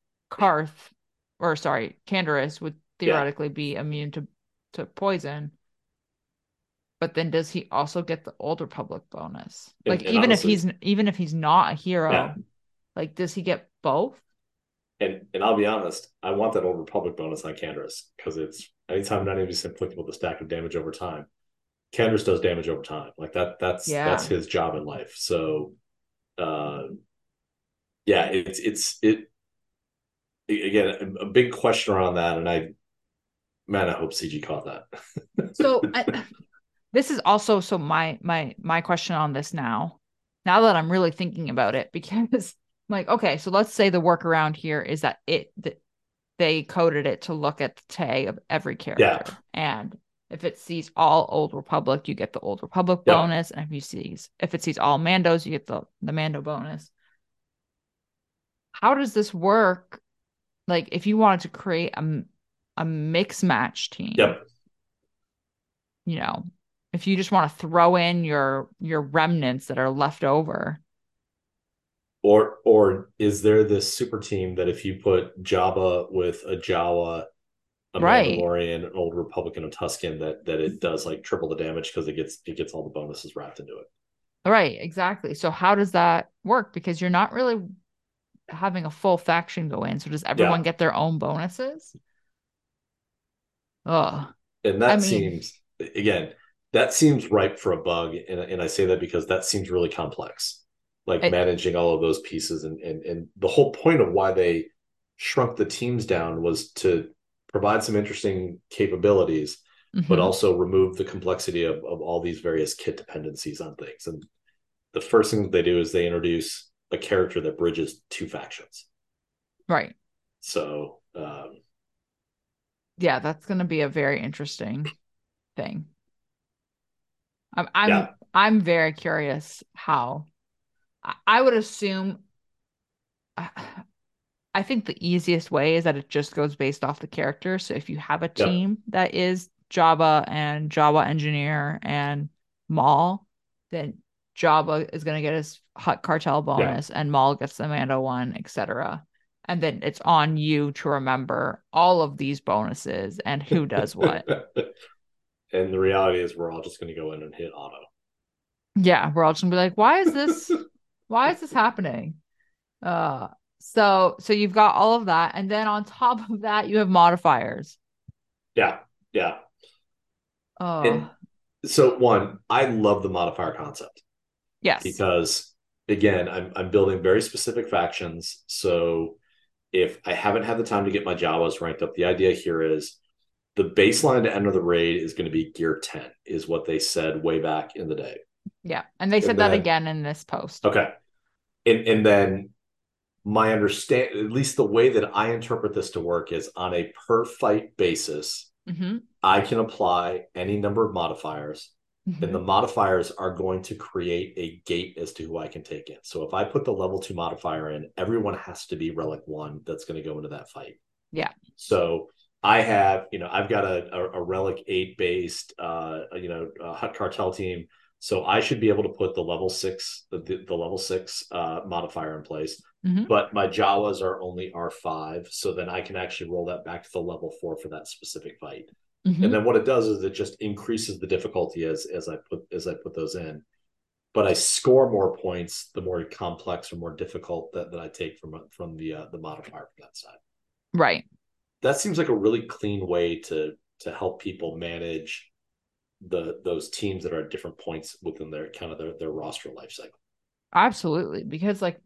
B: Canderous would
C: Yeah.
B: theoretically be immune to poison. But then does he also get the Old Republic bonus? Like
C: And honestly,
B: even if he's not a
C: yeah.
B: hero, like does he get both?
C: And I'll be honest, I want that Old Republic bonus on Canderous because it's anytime an enemy is inflicted with a stack of damage over time. Canderous does damage over time. Like that's
B: Yeah.
C: his job in life. So uh yeah, it again a big question around that, and I hope CG caught that.
B: So this is also so my question on this now that I'm really thinking about it, because I'm like, okay, so let's say the workaround here is that they coded it to look at the tag of every
C: Yeah.
B: character. And if it sees all Old Republic, you get the Old Republic
C: Yep.
B: bonus. And if it sees all Mandos, you get the Mando bonus. How does this work? Like if you wanted to create a mix match team,
C: Yep.
B: you know, if you just want to throw in your remnants that are left over.
C: Or is there this super team that if you put Jabba with a Jawa, a
B: Right.
C: Mandalorian, an Old Republican, a Tusken, that it does like triple the damage because it gets all the bonuses wrapped into it.
B: Right, exactly. So how does that work? Because you're not really having a full faction go in. So does everyone
C: Yeah.
B: get their own bonuses? Oh,
C: And
B: I
C: that
B: mean,
C: seems again, that seems ripe for a bug. And I say that because that seems really complex. Like
B: it,
C: managing all of those pieces and the whole point of why they shrunk the teams down was to provide some interesting capabilities, but
B: mhm.
C: also remove the complexity of all these various kit dependencies on things. And the first thing that they do is they introduce a character that bridges two factions.
B: Right.
C: So
B: Yeah, that's going to be a very interesting thing. I'm I'm
C: yeah,
B: I'm very curious how I would assume I think the easiest way is that it just goes based off the character. So if you have a
C: yep,
B: team that is Jabba and Java Engineer and Maul, then Jabba is going to get his Hut Cartel
C: yeah.
B: bonus and Maul gets the Mando one, etc. And then it's on you to remember all of these bonuses and who does what.
C: And the reality is we're all just going to go in and hit auto.
B: Yeah, we're all just gonna be like, why is this happening? Uh so you've got all of that, and then on top of that, you have modifiers.
C: Yeah, yeah. And
B: Oh,
C: so one, I love the modifier concept
B: yes.
C: because again, I'm building very specific factions. So if I haven't had the time to get my Jawas ranked up, the idea here is the baseline to enter the raid is going to be gear 10, is what they said way back in the day.
B: Yeah. And they
C: And
B: said that
C: then
B: again in this post.
C: okay. And then my understand at least the way that I interpret this to work is on a per fight basis,
B: Hmm.
C: I can apply any number of modifiers, and the
B: Hmm.
C: modifiers are going to create a gate as to who I can take in. So if I put the level 2 modifier in, everyone has to be relic 1 that's going to go into that fight.
B: Yeah.
C: So I have, I've got a relic 8 based, Hut Cartel team. So I should be able to put the level 6, the level 6 modifier in place.
B: Hmm.
C: But my Jawas are only R5. So then I can actually roll that back to the level 4 for that specific fight. And
B: Hmm.
C: then what it does is it just increases the difficulty as I put those in. But I score more points the more complex or more difficult that I take from the modifier from that side.
B: Right.
C: That seems like a really clean way to help people manage those teams that are at different points within their kind of their roster life cycle.
B: Absolutely. Because like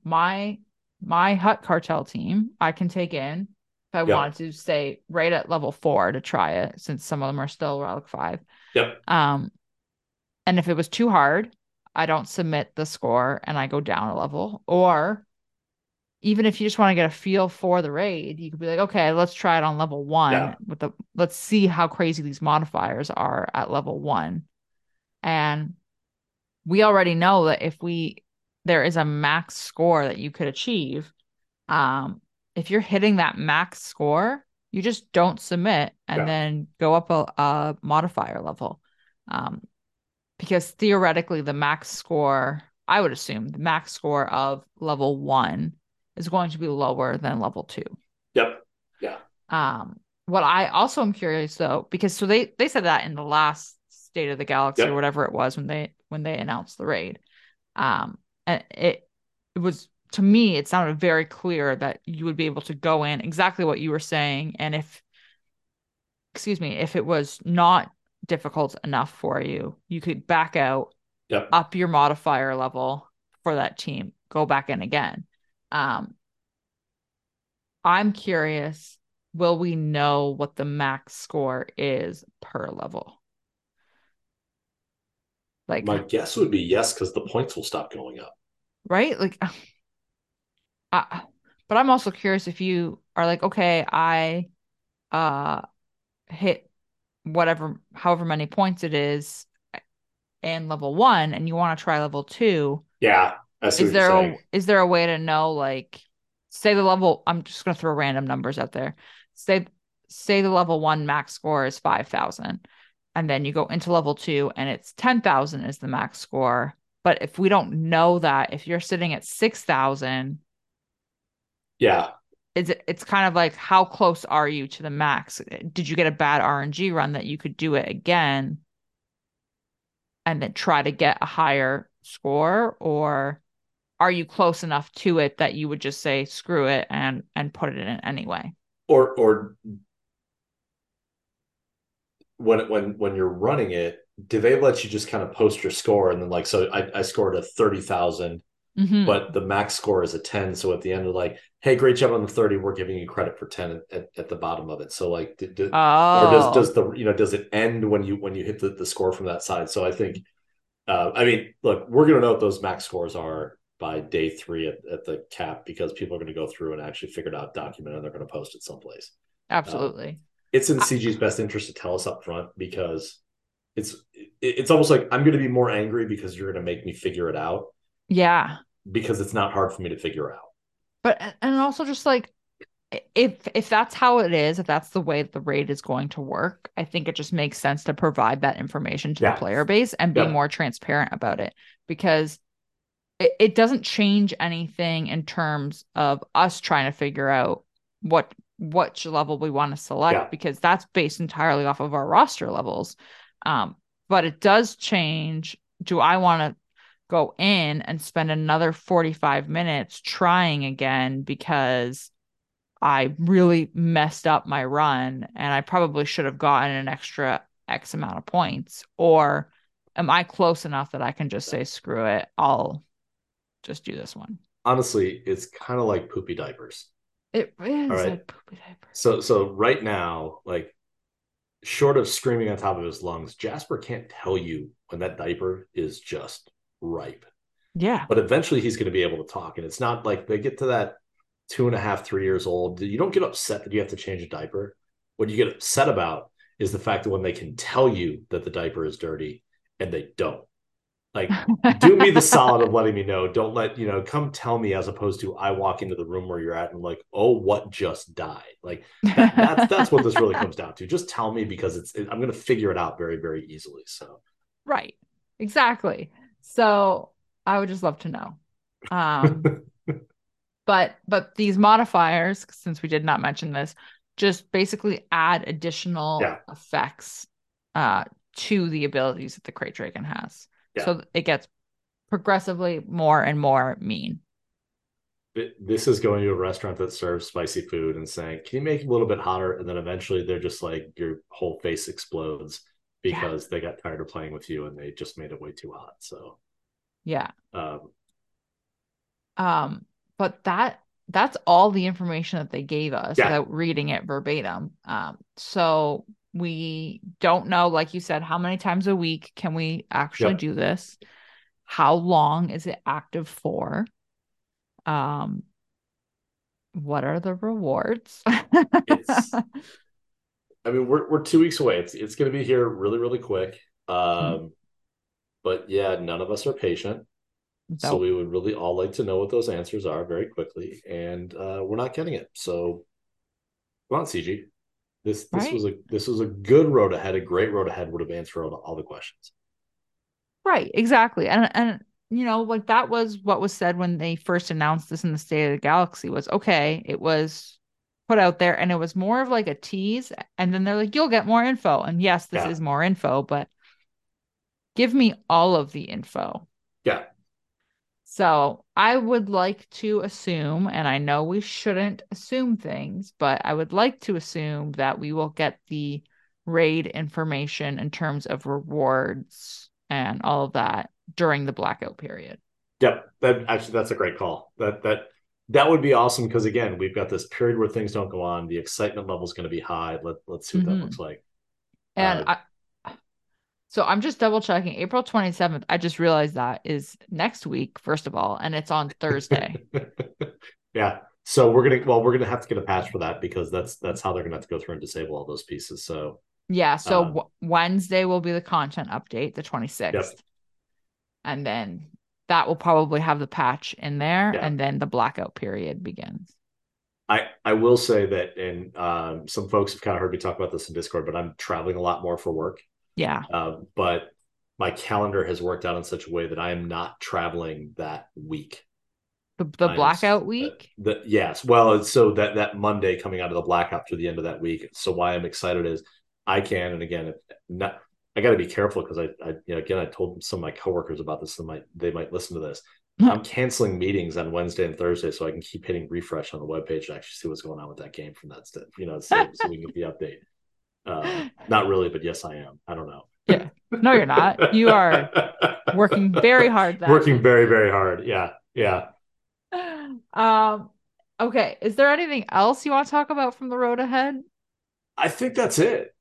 B: my Hut Cartel team, I can take in if I
C: Yep.
B: wanted to stay right at level 4 to try it, since some of them are still Relic 5.
C: Yep.
B: Um, and if it was too hard, I don't submit the score and I go down a level. Or even if you just want to get a feel for the raid, you could be like, okay, let's try it on level 1
C: Yeah.
B: let's see how crazy these modifiers are at level 1. And we already know that there is a max score that you could achieve. Um, if you're hitting that max score, you just don't submit and
C: Yeah.
B: then go up a modifier level. Um, because theoretically the max score, I would assume the max score of level 1 is going to be lower than level 2.
C: Yep. Yeah.
B: What I also am curious though, because so they said that in the last State of the Galaxy or whatever it was when they announced the raid. And it was, to me, it sounded very clear that you would be able to go in exactly what you were saying. And if it was not difficult enough for you, you could back out, up your modifier level for that team, go back in again. I'm curious, will we know what the max score is per level? Like,
C: my guess would be yes, because the points will stop going up.
B: Right? Like, but I'm also curious if you are like, okay, I hit however many points it is in level 1 and you want to try level 2.
C: Yeah.
B: Is there a way to know, like, say the level, I'm just going to throw random numbers out there. Say the level 1 max score is 5,000 and then you go into level 2 and it's 10,000 is the max score. But if we don't know that, if you're sitting at 6,000,
C: yeah,
B: it's kind of like, how close are you to the max? Did you get a bad RNG run that you could do it again and then try to get a higher score? Or are you close enough to it that you would just say, screw it and put it in anyway?
C: Or when you're running it, do they let you just kind of post your score and then, like, so I scored a 30,000, but the max score is a 10. So at the end of, like, hey, great job on the 30, we're giving you credit for 10 at the bottom of it. So, like, or does it end when you hit the score from that side? So I think, I mean, look, we're gonna know what those max scores are by day 3 at the cap, because people are going to go through and actually figure it out, document it, and they're going to post it someplace.
B: Absolutely.
C: It's in CG's best interest to tell us up front, because it's almost like I'm going to be more angry because you're going to make me figure it out.
B: Yeah.
C: Because it's not hard for me to figure out.
B: But, and also just like, if that's how it is, if that's the way the raid is going to work, I think it just makes sense to provide that information to the player base and be more transparent about it, because it doesn't change anything in terms of us trying to figure out which level we want to select, because that's based entirely off of our roster levels. But it does change. Do I want to go in and spend another 45 minutes trying again because I really messed up my run and I probably should have gotten an extra X amount of points? Or am I close enough that I can just say, screw it, I'll just do this one?
C: Honestly, it's kind of like poopy diapers.
B: It is like poopy diapers.
C: So right now, like, short of screaming on top of his lungs, Jasper can't tell you when that diaper is just ripe.
B: Yeah.
C: But eventually he's going to be able to talk. And it's not like they get to that 2.5, 3 years old, you don't get upset that you have to change a diaper. What you get upset about is the fact that when they can tell you that the diaper is dirty and they don't. Like, do me the solid of letting me know. Don't let, come tell me, as opposed to I walk into the room where you're at and, like, oh, what just died? Like, that's what this really comes down to. Just tell me, because I'm going to figure it out very, very easily. So,
B: right. Exactly. So I would just love to know. But these modifiers, since we did not mention this, just basically add additional effects to the abilities that the Krayt Dragon has. Yeah. So it gets progressively more and more mean.
C: This is going to a restaurant that serves spicy food and saying, can you make it a little bit hotter? And then eventually they're just like, your whole face explodes because they got tired of playing with you and they just made it way too hot. So,
B: yeah. But that's all the information that they gave us without reading it verbatim. So we don't know, like you said, how many times a week can we actually do this? How long is it active for? What are the rewards?
C: I mean, we're 2 weeks away. It's going to be here really, really quick. But yeah, none of us are patient. Nope. So we would really all like to know what those answers are very quickly, and we're not getting it. So come on, CG. This was a good road ahead. A great road ahead would have answered all the questions.
B: Right, exactly. And like that was what was said when they first announced this in the State of the Galaxy was okay. It was put out there and it was more of like a tease. And then they're like, you'll get more info. And yes, this is more info, but give me all of the info.
C: Yeah.
B: So I would like to assume, and I know we shouldn't assume things, but I would like to assume that we will get the raid information in terms of rewards and all of that during the blackout period.
C: Yep. That's a great call. That would be awesome because again, we've got this period where things don't go on. The excitement level is going to be high. Let's see what that looks like.
B: And so I'm just double checking. April 27th. I just realized that is next week, first of all, and it's on Thursday.
C: Yeah. So we're gonna have to get a patch for that because that's how they're gonna have to go through and disable all those pieces. So
B: yeah. So Wednesday will be the content update, the 26th.
C: Yep.
B: And then that will probably have the patch in there, and then the blackout period begins.
C: I will say that, and some folks have kind of heard me talk about this in Discord, but I'm traveling a lot more for work.
B: Yeah.
C: But my calendar has worked out in such a way that I am not traveling that week.
B: The blackout week?
C: Yes. Well, so that Monday coming out of the blackout through the end of that week. So why I'm excited is I can, and again, I got to be careful because I told some of my coworkers about this. They might listen to this. I'm canceling meetings on Wednesday and Thursday so I can keep hitting refresh on the webpage to actually see what's going on with that game from that stuff, so we can get the update. Not really, but yes, I am. I don't know.
B: Yeah. No, you're not. You are working very hard.
C: Working very, very hard. Yeah. Yeah.
B: Okay. Is there anything else you want to talk about from the road ahead?
C: I think that's it.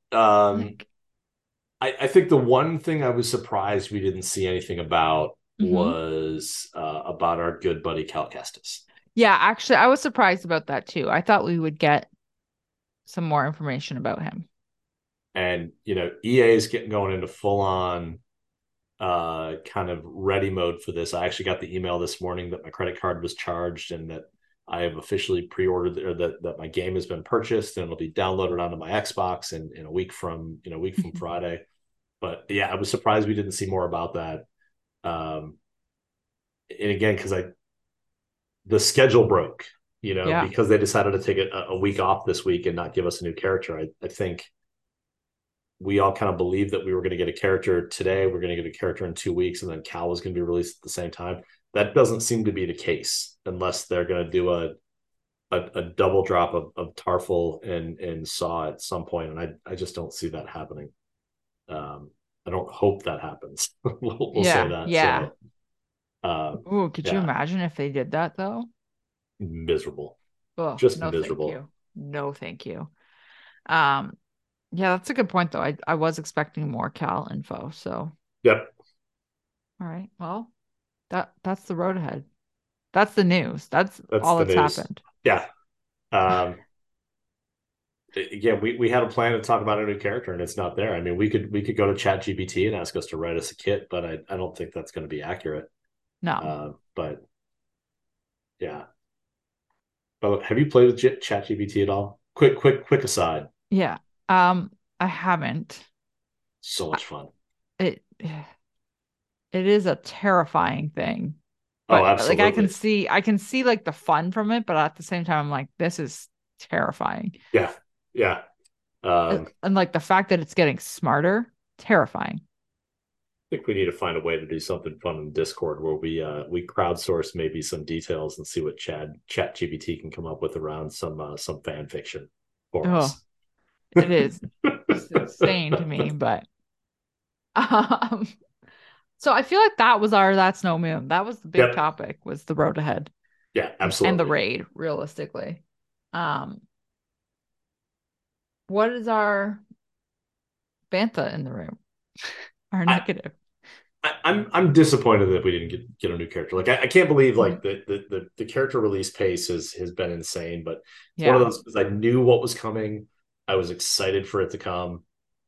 C: I think the one thing I was surprised we didn't see anything about was about our good buddy Cal Kestis.
B: Yeah, actually, I was surprised about that too. I thought we would get some more information about him.
C: And, EA is going into full on kind of ready mode for this. I actually got the email this morning that my credit card was charged and that I have officially pre-ordered, or that my game has been purchased and it'll be downloaded onto my Xbox in a week from Friday. But yeah, I was surprised we didn't see more about that. And again, because the schedule broke, because they decided to take a week off this week and not give us a new character. I think we all kind of believed that we were going to get a character today. We're going to get a character in 2 weeks, and then Cal was going to be released at the same time. That doesn't seem to be the case unless they're going to do a double drop of Tarful and Saw at some point. And I just don't see that happening. I don't hope that happens. we'll say that.
B: Yeah.
C: So,
B: could you imagine if they did that though?
C: Miserable.
B: Oh,
C: just
B: no,
C: miserable.
B: Thank you. No, thank you. Yeah, that's a good point though. I was expecting more Cal info. So
C: yep.
B: All right. Well, that's the road ahead. That's the news. That's all that's happened.
C: Yeah. Again, we had a plan to talk about a new character and it's not there. I mean, we could go to ChatGPT and ask us to write us a kit, but I don't think that's going to be accurate.
B: No.
C: But yeah. But have you played with ChatGPT at all? Quick aside.
B: Yeah. I haven't.
C: So much fun.
B: It is a terrifying thing.
C: But, absolutely.
B: Like I can see like the fun from it, but at the same time I'm like, this is terrifying.
C: Yeah. Yeah.
B: And like the fact that it's getting smarter, terrifying.
C: I think we need to find a way to do something fun in Discord where we crowdsource maybe some details and see what ChatGPT can come up with around some fan fiction for us.
B: It is. It's insane to me, but so I feel like that was That's No Moon. That was the big topic, was the road ahead.
C: Yeah, absolutely.
B: And the raid, realistically. What is our Bantha in the room? Our negative.
C: I'm disappointed that we didn't get a new character. Like I can't believe like the character release pace has been insane, but it's one of those, because I knew what was coming. I was excited for it to come.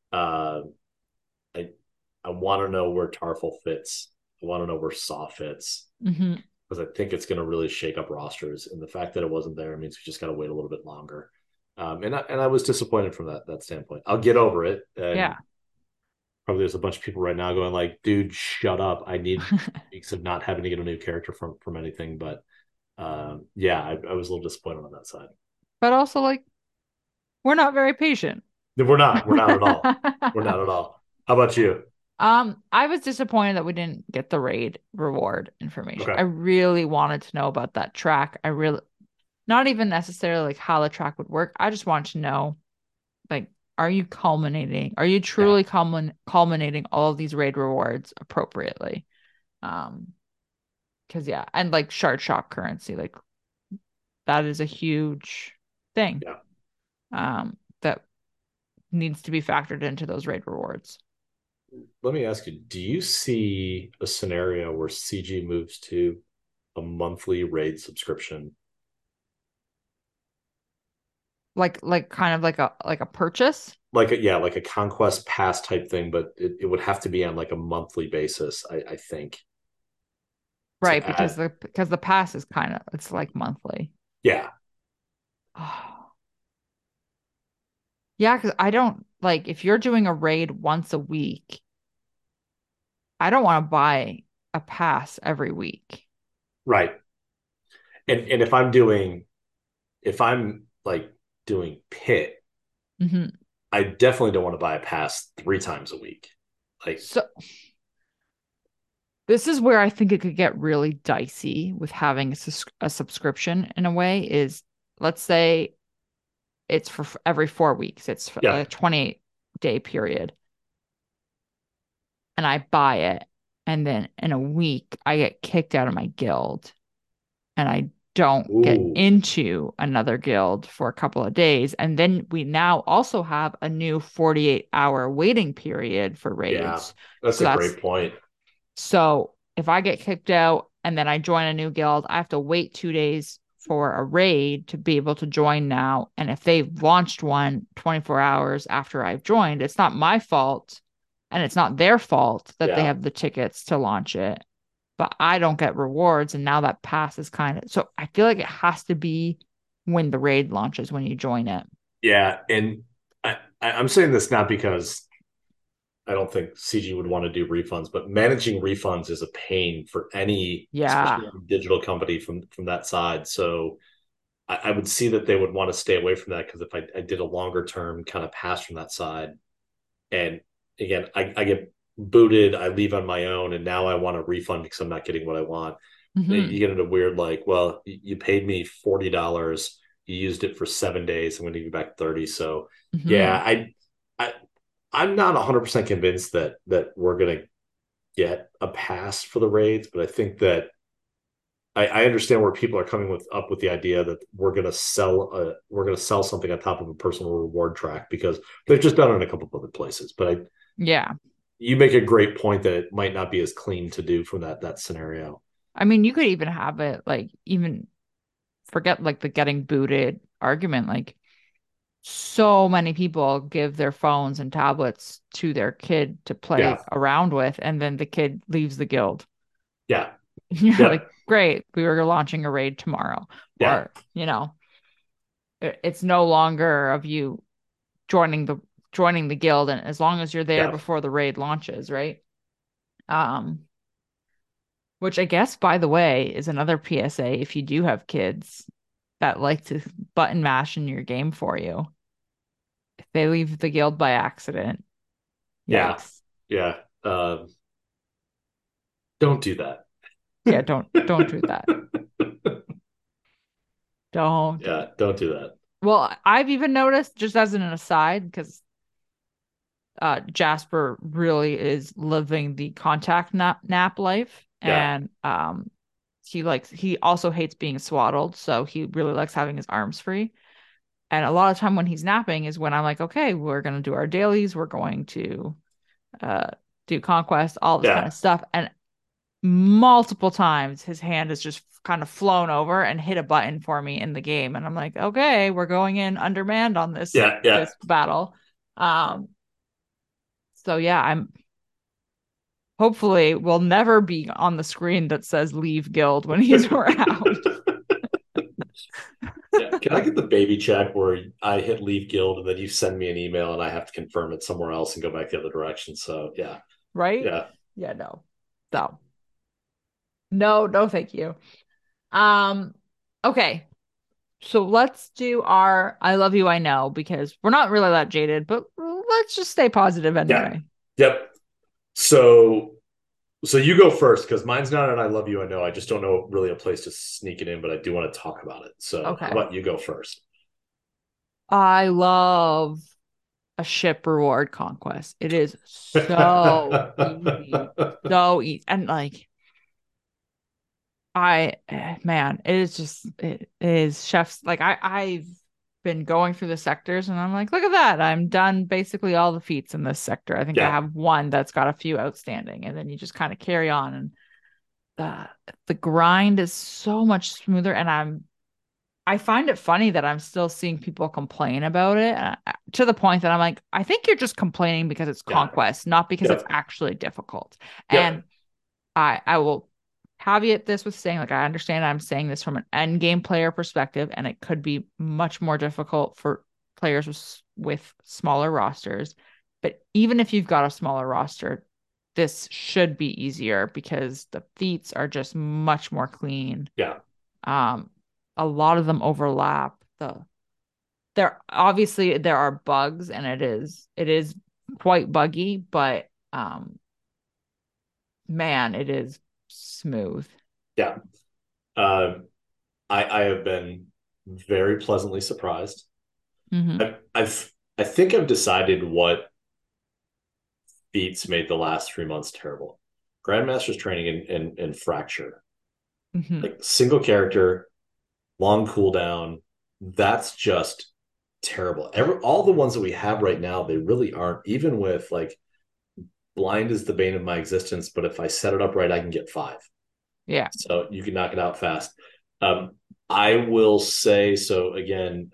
C: I want to know where Tarful fits. I want to know where Saw fits, because I think it's going to really shake up rosters. And the fact that it wasn't there means we just got to wait a little bit longer. And I was disappointed from that standpoint. I'll get over it. probably there's a bunch of people right now going like, dude, shut up. I need weeks of not having to get a new character from anything. But yeah, I was a little disappointed on that side.
B: But also, like, we're not very patient.
C: We're not. We're not at all. We're not at all. How about you?
B: I was disappointed that we didn't get the raid reward information.
C: Okay.
B: I really wanted to know about that track. I really, not even necessarily like how the track would work. I just wanted to know, like, are you culminating? Are you
C: Yeah.
B: truly culminating all of these raid rewards appropriately? Because yeah, and like shard shock currency, like that is a huge thing.
C: Yeah.
B: That needs to be factored into those raid rewards.
C: Let me ask you, do you see a scenario where CG moves to a monthly raid subscription?
B: Like kind of like a purchase.
C: Like like a conquest pass type thing, but it would have to be on like a monthly basis, I think.
B: Right,
C: To
B: because
C: add.
B: the pass is kind of it's like monthly.
C: Yeah.
B: Oh. Yeah, because I don't like if you're doing a raid once a week, I don't want to buy a pass every week.
C: Right. And if I'm like doing pit,
B: Hmm.
C: I definitely don't want to buy a pass 3 times a week. Like,
B: So this is where I think it could get really dicey with having a subscription in a way is let's say it's for every 4 weeks. It's for
C: yeah,
B: a 28-day period. And I buy it. And then in a week, I get kicked out of my guild and I don't get
C: ooh,
B: into another guild for a couple of days. And then we now also have a new 48-hour waiting period for
C: yeah,
B: raids.
C: that's
B: So
C: a
B: that's
C: great point.
B: so if I get kicked out and then I join a new guild, I have to wait 2 days for a raid to be able to join now. And if they've launched one 24 hours after I've joined, it's not my fault and it's not their fault that they
C: Yeah,
B: have the tickets to launch it. But I don't get rewards. And now that pass is kind of so I feel like it has to be when the raid launches, when you join it.
C: yeah, and I'm saying this not because I don't think CG would want to do refunds, but managing refunds is a pain for any,
B: Yeah.
C: especially any digital company from that side. So I would see that they would want to stay away from that because if I did a longer term kind of pass from that side, and again, I get booted, I leave on my own, and now I want a refund because I'm not getting what I want.
B: Hmm.
C: You get into weird like, well, you paid me $40, you used it for 7 days, I'm going to give you back 30. So
B: Hmm.
C: yeah, I I'm not 100% convinced that we're going to get a pass for the raids, but I think that I understand where people are coming up with the idea that we're going to sell something on top of a personal reward track because they've just done it in a couple of other places. But
B: Yeah.
C: you make a great point that it might not be as clean to do from that scenario.
B: I mean, you could even have it like even forget like the getting booted argument. Like so many people give their phones and tablets to their kid to play
C: Yeah,
B: around with, and then the kid leaves the guild.
C: yeah,
B: You're
C: yeah,
B: like, great, we were launching a raid tomorrow.
C: yeah,
B: Or, it's no longer of you joining the guild, and as long as you're there
C: yeah,
B: before the raid launches, right? Um, which I guess, by the way, is another PSA if you do have kids that like to button mash in your game for you. If they leave the guild by accident,
C: yeah,
B: yikes.
C: yeah. Don't do that.
B: Yeah, don't do that. Don't do
C: Yeah,
B: that.
C: don't do that.
B: Well, I've even noticed, just as an aside, because Jasper really is living the contact nap life,
C: Yeah,
B: and he also hates being swaddled, so he really likes having his arms free. And a lot of time when he's napping is when I'm like, okay, we're gonna do our dailies, we're going to uh do conquest, all this kind
C: yeah,
B: of stuff. And multiple times his hand has just kind of flown over and hit a button for me in the game. And I'm like, okay, we're going in undermanned on this
C: yeah, yeah.
B: this battle. Um, so yeah, I'm hopefully will never be on the screen that says leave guild when he's around.
C: Yeah. Can I get the baby check where I hit leave guild and then you send me an email and I have to confirm it somewhere else and go back the other direction? So yeah.
B: Right?
C: Yeah.
B: Yeah, no. So no, thank you. Um, okay. So let's do our I love you, I know, because we're not really that jaded, but let's just stay positive
C: Yeah.
B: anyway.
C: Yep. So you go first because mine's not an I love you, I know. I just don't know really a place to sneak it in, but I do want to talk about it. So how
B: Okay.
C: about you go first?
B: I love a ship reward conquest. It is so easy. So easy. And like man, it is just it is chef's like I've been going through the sectors and I'm like, look at that. I'm done basically all the feats in this sector. I think I
C: Yeah.
B: have one that's got a few outstanding, and then you just kind of carry on, and the grind is so much smoother. And I find it funny that I'm still seeing people complain about it, to the point that I'm like, I think you're just complaining because it's
C: Yeah.
B: conquest, not because it's
C: Yep.
B: actually difficult. And
C: Yep.
B: I will caveat this with saying, like, I understand I'm saying this from an end game player perspective, and it could be much more difficult for players with smaller rosters. But even if you've got a smaller roster, this should be easier because the feats are just much more clean.
C: Yeah.
B: Um, a lot of them overlap. There are bugs, and it is quite buggy, but man, it is smooth.
C: Yeah. Uh, I have been very pleasantly surprised.
B: Hmm.
C: I think I've decided what beats made the last 3 months terrible. Grandmaster's training and fracture.
B: Hmm.
C: Like single character, long cooldown. That's just terrible. All the ones that we have right now, they really aren't. Even with like blind is the bane of my existence, but if I set it up right, I can get 5.
B: Yeah.
C: So you can knock it out fast. Um, I will say so again.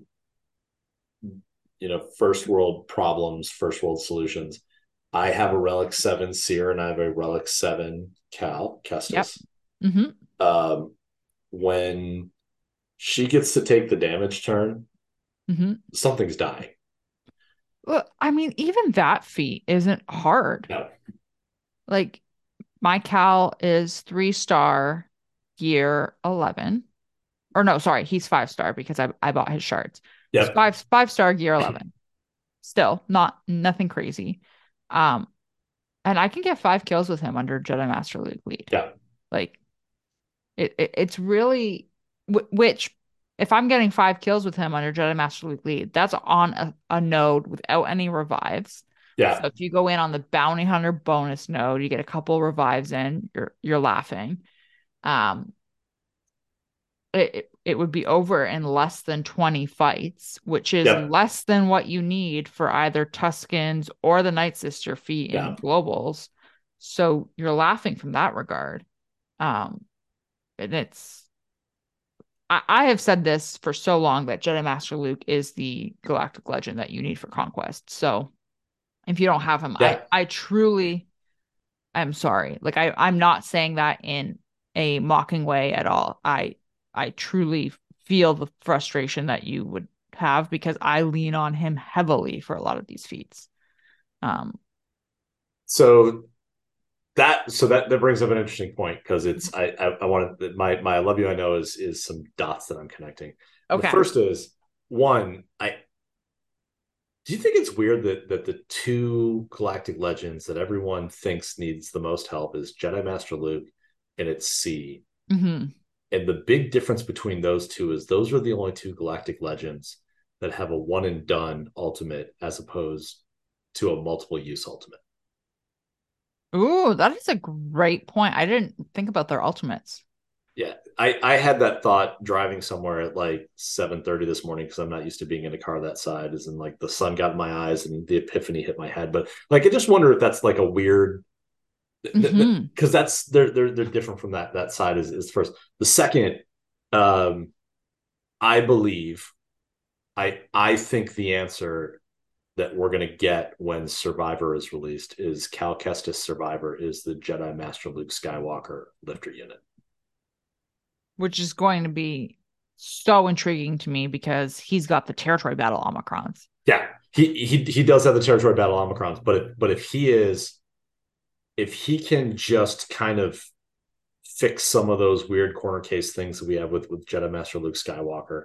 C: First world problems, first world solutions. I have a Relic 7 Seer and I have a Relic 7 Cal
B: Yep.
C: Kestis.
B: Hmm.
C: Um, when she gets to take the damage turn,
B: Hmm.
C: something's dying.
B: Well, I mean, even that feat isn't hard.
C: Yeah.
B: Like my Cal is 3-star gear 11. Or no, sorry, he's 5-star because I bought his shards. He's
C: Yep.
B: five-star gear 11. Still nothing crazy. Um, and I can get 5 kills with him under Jedi Master Luke lead.
C: Yeah.
B: Like it's really which if I'm getting 5 kills with him under Jedi Master Luke lead, that's on a node without any revives. So
C: Yeah.
B: if you go in on the bounty hunter bonus node, you get a couple revives in, you're laughing. Um, it would be over in less than 20 fights, which is
C: Yep.
B: less than what you need for either Tuskens or the Night Sister feat
C: Yeah.
B: in globals. So you're laughing from that regard. And I have said this for so long that Jedi Master Luke is the galactic legend that you need for conquest. So if you don't have him,
C: Yeah.
B: I truly am sorry. Like I'm not saying that in a mocking way at all. I truly feel the frustration that you would have because I lean on him heavily for a lot of these feats. Um,
C: So that brings up an interesting point because it's I want to my I love you I know is some dots that I'm connecting. The
B: okay.
C: first is one, I do you think it's weird that the two galactic legends that everyone thinks needs the most help is Jedi Master Luke and it's C.
B: Hmm.
C: And the big difference between those two is those are the only two galactic legends that have a one and done ultimate as opposed to a multiple use ultimate.
B: Ooh, that is a great point. I didn't think about their ultimates.
C: Yeah, I had that thought driving somewhere at like 7:30 this morning because I'm not used to being in a car that side. Is in like the sun got in my eyes and the epiphany hit my head. But like I just wonder if that's like a weird
B: Hmm.
C: because that's they're different from that side is first. The second, um, I believe I think the answer that we're going to get when Survivor is released is Cal Kestis Survivor is the Jedi Master Luke Skywalker lifter unit.
B: Which is going to be so intriguing to me because he's got the territory battle Omicrons.
C: Yeah, he does have the territory battle Omicrons, but if he can just kind of fix some of those weird corner case things that we have with Jedi Master Luke Skywalker,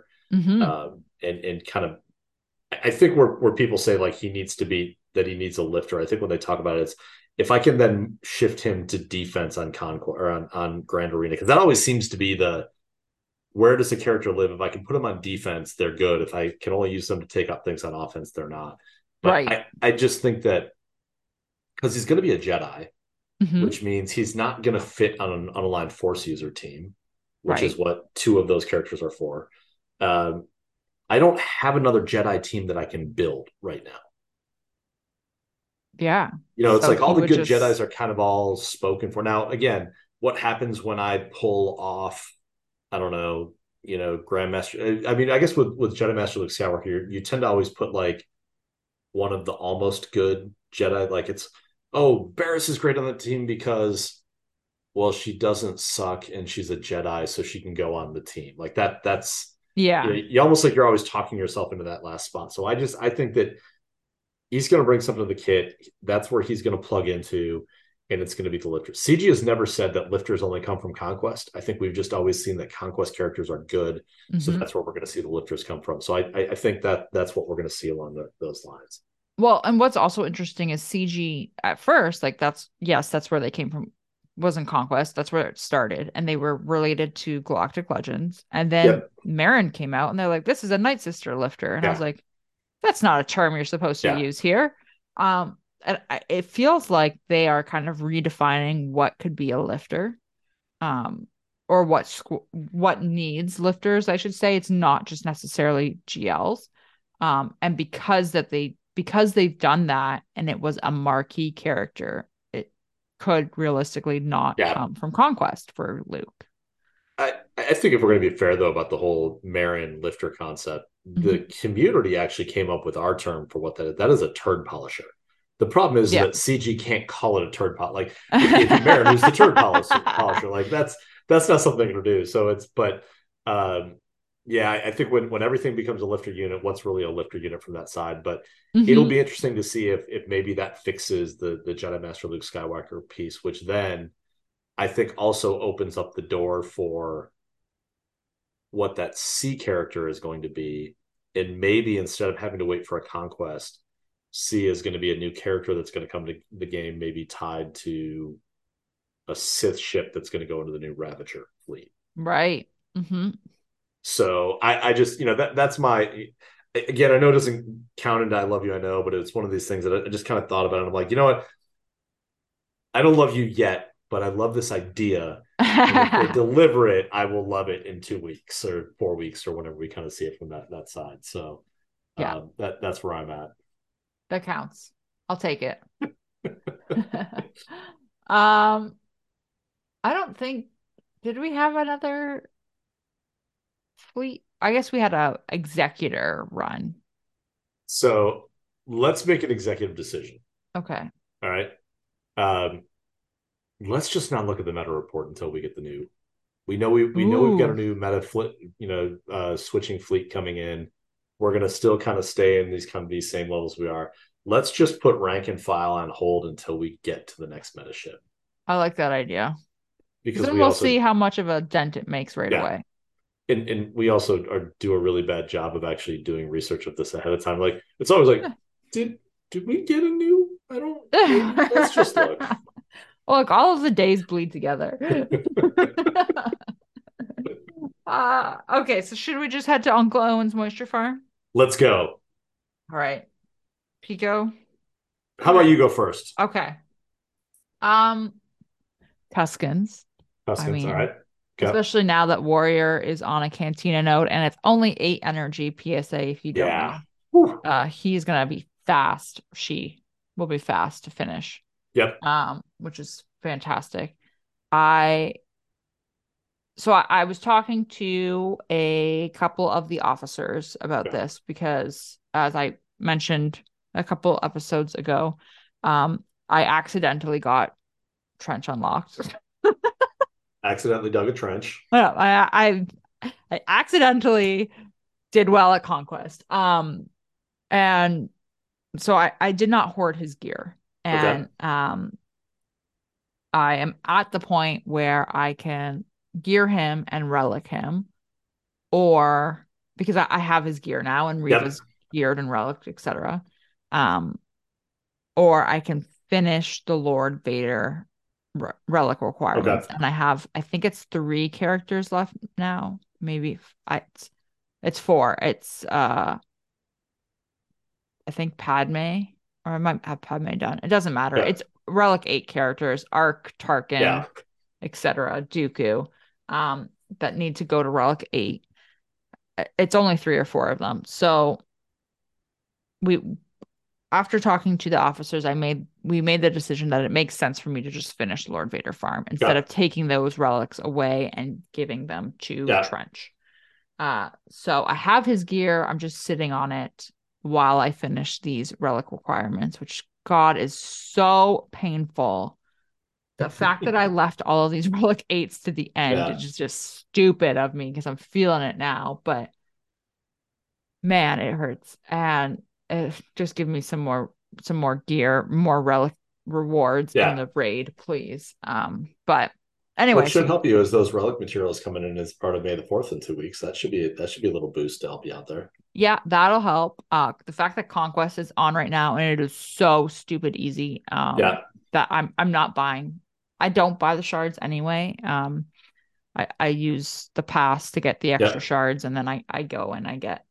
C: and kind of, I think where people say like he needs a lifter. I think when they talk about it, it's if I can then shift him to defense on Conquest or on Grand Arena, because that always seems to be where does the character live? If I can put them on defense, they're good. If I can only use them to take up things on offense, they're not. But
B: right.
C: I just think that because he's going to be a Jedi, which means he's not going to fit on an unaligned Force user team, which is what 2 of those characters are for. I don't have another Jedi team that I can build right now.
B: Yeah.
C: It's like all the good Jedis are kind of all spoken for. Now, again, what happens when I pull off, I don't know, Grandmaster. I mean, I guess with Jedi Master Luke Skywalker, you tend to always put like one of the almost good Jedi. Like it's, Barriss is great on the team because, well, she doesn't suck and she's a Jedi, so she can go on the team. Like that's you almost like you're always talking yourself into that last spot. So I think that he's going to bring something to the kit. That's where he's going to plug into. And it's going to be the lifters. CG has never said that lifters only come from Conquest. I think we've just always seen that Conquest characters are good. So that's where we're going to see the lifters come from. So I think that's what we're going to see along those lines.
B: Well, and what's also interesting is CG at first, like that's where they came from, wasn't Conquest. That's where it started. And they were related to Galactic Legends. And then Marin came out and they're like, this is a Night Sister lifter. And I was like, that's not a term you're supposed to use here. And it feels like they are kind of redefining what could be a lifter, or what needs lifters, I should say. It's not just necessarily GLs. And because they've done that and it was a marquee character, it could realistically not come from Conquest for Luke.
C: I think if we're going to be fair, though, about the whole Marin lifter concept, the community actually came up with our term for what that is a turd polisher. The problem is that CG can't call it a turd pot. Like Marin, who's the turd polisher? Like that's not something they're going to do. So I think when everything becomes a lifter unit, what's really a lifter unit from that side? But it'll be interesting to see if maybe that fixes the Jedi Master Luke Skywalker piece, which then I think also opens up the door for what that C character is going to be. And maybe instead of having to wait for a Conquest, C is going to be a new character that's going to come to the game, maybe tied to a Sith ship that's going to go into the new Ravager fleet.
B: Right.
C: So I just, that's my, again, I know it doesn't count into I love you, I know, but it's one of these things that I just kind of thought about. And I'm like, you know what? I don't love you yet, but I love this idea. And if they deliver it, I will love it in 2 weeks or 4 weeks or whenever we kind of see it from that side. So that's where I'm at.
B: That counts. I'll take it. I don't think, did we have another fleet? I guess we had a executor run.
C: So let's make an executive decision.
B: Okay.
C: All right. Let's just not look at the meta report until we get the new. We know we've got a new meta fleet, switching fleet coming in. We're going to still kind of stay in these same levels we are. Let's just put rank and file on hold until we get to the next meta ship.
B: I like that idea.
C: Because
B: then we'll see how much of a dent it makes right away.
C: And we also do a really bad job of actually doing research of this ahead of time. Like it's always like, did we get a new? I don't. Let's just look.
B: Look, all of the days bleed together. Okay, so should we just head to Uncle Owen's Moisture Farm?
C: Let's go.
B: All right. Pico?
C: How about you go first?
B: Okay. Tuskens.
C: All right.
B: Okay. Especially now that Warrior is on a Cantina node and it's only 8 energy PSA if you don't know. He's going to be fast. She will be fast to finish.
C: Yep.
B: Which is fantastic. I was talking to a couple of the officers about this because, as I mentioned a couple episodes ago, I accidentally got Trench unlocked.
C: Accidentally dug a trench.
B: Well, I I accidentally did well at Conquest. And so I did not hoard his gear.
C: Okay.
B: And I am at the point where I can gear him and relic him, or because I have his gear now and
C: Yep.
B: Reva's geared and relic, etc. Um, or I can finish the Lord Vader relic
C: Okay.
B: requirements, and I think it's 3 characters left now. Maybe it's 4. It's I think Padme, or I might have Padme done. It doesn't matter.
C: Yeah.
B: It's relic 8 characters: Arc,
C: Yeah.
B: Tarkin, etc. Dooku, that need to go to relic 8. It's only 3 or 4 of them. So we after talking to the officers, we made the decision that it makes sense for me to just finish Lord Vader farm instead
C: Yeah.
B: of taking those relics away and giving them to
C: Yeah.
B: Trench. So I have his gear. I'm just sitting on it while I finish these relic requirements, which God is so painful. The fact that I left all of these relic 8s to the end
C: Yeah.
B: is just stupid of me because I'm feeling it now. But man, it hurts. And just give me some more gear, more relic rewards in
C: Yeah.
B: the raid, please. But
C: What
B: anyway,
C: should
B: so
C: help you is those relic materials coming in as part of May the 4th in 2 weeks. That should be a little boost to help you out there.
B: yeah, that'll help. The fact that Conquest is on right now and it is so stupid easy,
C: Yeah.
B: that I'm not buying. I don't buy the shards anyway. I use the pass to get the extra
C: Yeah.
B: shards, and then I go and I get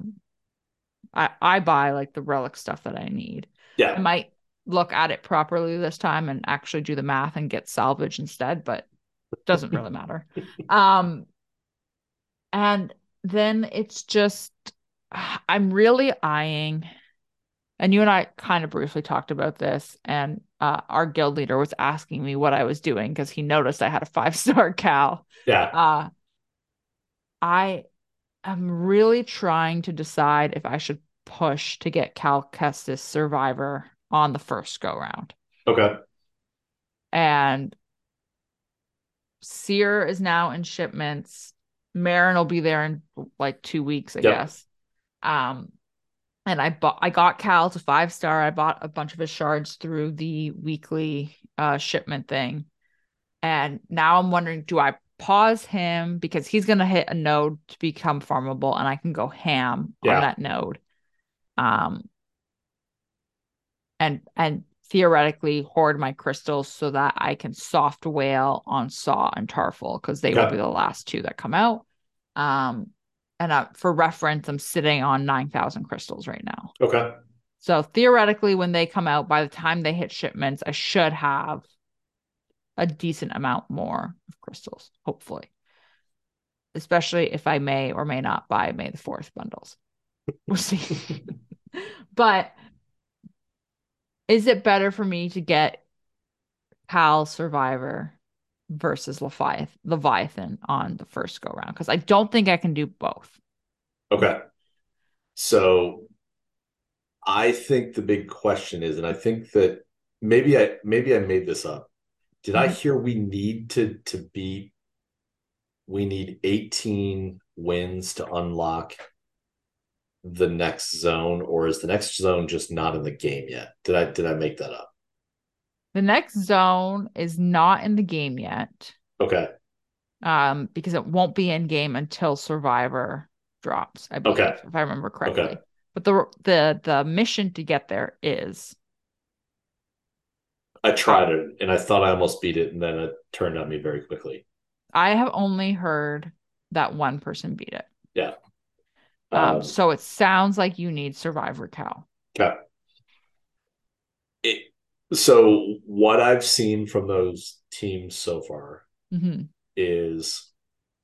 B: I buy like the relic stuff that I need. I
C: Yeah.
B: might look at it properly this time and actually do the math and get salvage instead, but it doesn't really matter. Um, and then it's just I'm really eyeing, and you and I kind of briefly talked about this, and our guild leader was asking me what I was doing because he noticed I had a 5-star Cal.
C: Yeah.
B: Uh, I am really trying to decide if I should push to get Cal Kestis Survivor on the first go round.
C: Okay.
B: And Seer is now in shipments. Marin will be there in like 2 weeks, I
C: Yep.
B: guess. Um, and I got Cal to 5-star. I bought a bunch of his shards through the weekly shipment thing. And now I'm wondering, do I pause him because he's gonna hit a node to become farmable and I can go ham on
C: Yeah.
B: that node. Um and theoretically hoard my crystals so that I can soft whale on Saw and Tarful because they will be
C: Okay.
B: the last 2 that come out. Um and for reference, I'm sitting on 9,000 crystals right now.
C: Okay.
B: So theoretically, when they come out, by the time they hit shipments, I should have a decent amount more of crystals, hopefully. Especially if I may or may not buy May the 4th bundles. We'll see. But is it better for me to get Cal Survivor versus Leviathan on the first go round? Because I don't think I can do both.
C: Okay. So I think the big question is, and I think that maybe I made this up. Did I
B: Mhm.
C: hear we need 18 wins to unlock the next zone, or is the next zone just not in the game yet? Did I make that up?
B: The next zone is not in the game yet,
C: Okay.
B: because it won't be in game until Survivor drops, I
C: Okay.
B: believe, if I remember
C: Okay.
B: correctly. But the mission to get there is.
C: I tried it and I thought I almost beat it, and then it turned on me very quickly.
B: I have only heard that one person beat it.
C: Yeah.
B: So it sounds like you need Survivor Cal.
C: Okay. It, so what I've seen from those teams so far
B: Mm-hmm.
C: is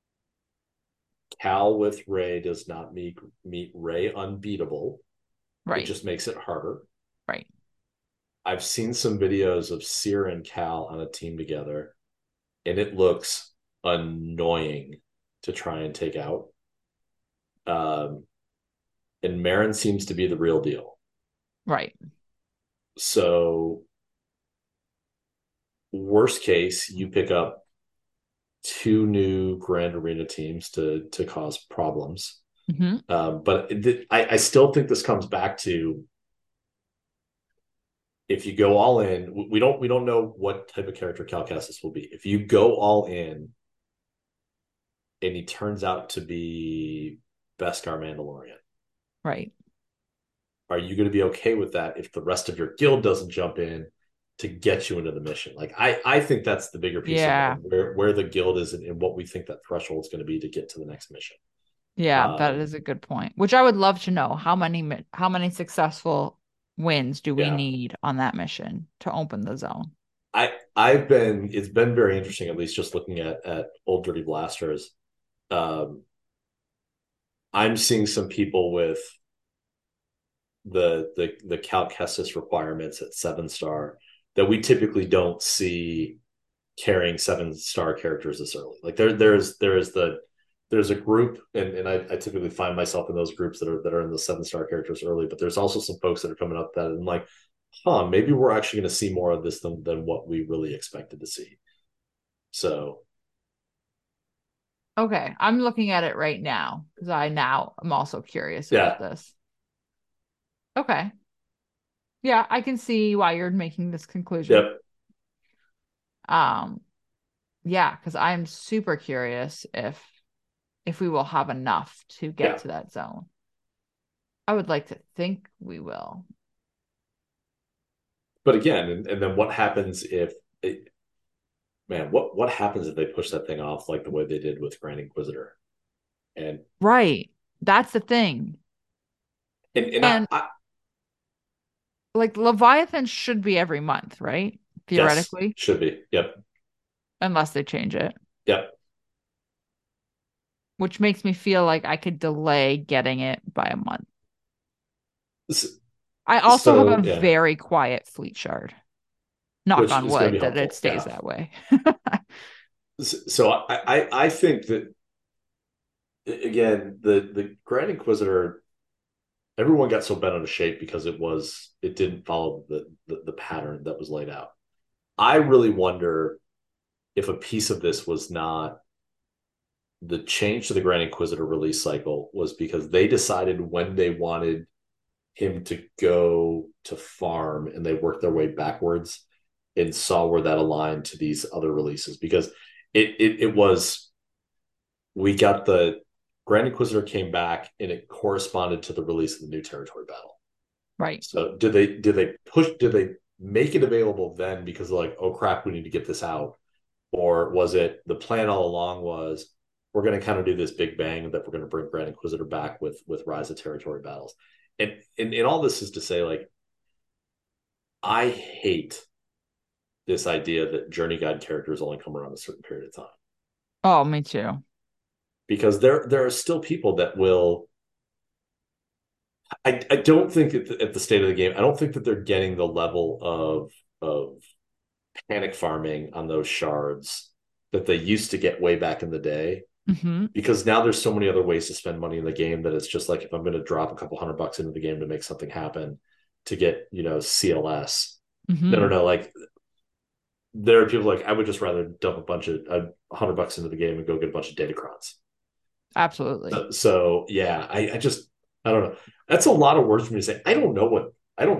C: Cal with Ray does not meet Ray unbeatable. It
B: Right.
C: just makes it harder.
B: Right.
C: I've seen some videos of Seer and Cal on a team together, and it looks annoying to try and take out. Um, and Marin seems to be the real deal.
B: Right.
C: So, worst case, you pick up two new Grand Arena teams to cause problems. But I still think this comes back to, if you go all in, we don't know what type of character Cal Kestis will be. If you go all in and he turns out to be Beskar Mandalorian,
B: Right.
C: are you going to be okay with that if the rest of your guild doesn't jump in to get you into the mission? Like, I think that's the bigger piece of where the guild is and what we think that threshold is going to be to get to the next mission.
B: Yeah, that is a good point. Which I would love to know, how many successful wins do we need on that mission to open the zone?
C: It's been very interesting, at least just looking at Old Dirty Blasters. I'm seeing some people with the Cal Kestis requirements at 7-star that we typically don't see carrying 7-star characters this early. Like there's a group, and I typically find myself in those groups that are in the 7-star characters early, but there's also some folks that are coming up that I'm like, maybe we're actually going to see more of this than what we really expected to see. So
B: okay, I'm looking at it right now because I'm also curious about this. Okay. Yeah, I can see why you're making this conclusion.
C: Yep.
B: Yeah, because I'm super curious if we will have enough to get to that zone. I would like to think we will.
C: But again, and then what happens if what happens if they push that thing off like the way they did with Grand Inquisitor? And
B: right. That's the thing.
C: And I
B: like Leviathan should be every month, right? Theoretically.
C: Yes, should be. Yep.
B: Unless they change it.
C: Yep.
B: Which makes me feel like I could delay getting it by a month. I also have a very quiet fleet shard. Knock on wood that it stays that way.
C: So I think that, again, the Grand Inquisitor, everyone got so bent out of shape because it didn't follow the pattern that was laid out. I really wonder if a piece of this was not the change to the Grand Inquisitor release cycle was because they decided when they wanted him to go to farm, and they worked their way backwards and saw where that aligned to these other releases, because it was, we got the Grand Inquisitor came back and it corresponded to the release of the New Territory Battle.
B: Right.
C: So did they make it available then because they're like, oh crap, we need to get this out? Or was it the plan all along was, we're going to kind of do this big bang that we're going to bring Grand Inquisitor back with Rise of Territory Battles? And all this is to say, like, I hate this idea that Journey Guide characters only come around a certain period of time.
B: Oh, me too.
C: Because there are still people that will. I don't think at the state of the game, I don't think that they're getting the level of panic farming on those shards that they used to get way back in the day.
B: Mm-hmm.
C: Because now there's so many other ways to spend money in the game that it's just like, if I'm going to drop a couple $100 into the game to make something happen to get, CLS.
B: Mm-hmm.
C: No. Like, there are people like, I would just rather dump a bunch of $100 into the game and go get a bunch of Datacrons.
B: Absolutely.
C: So yeah, I don't know. That's a lot of words for me to say. I don't know.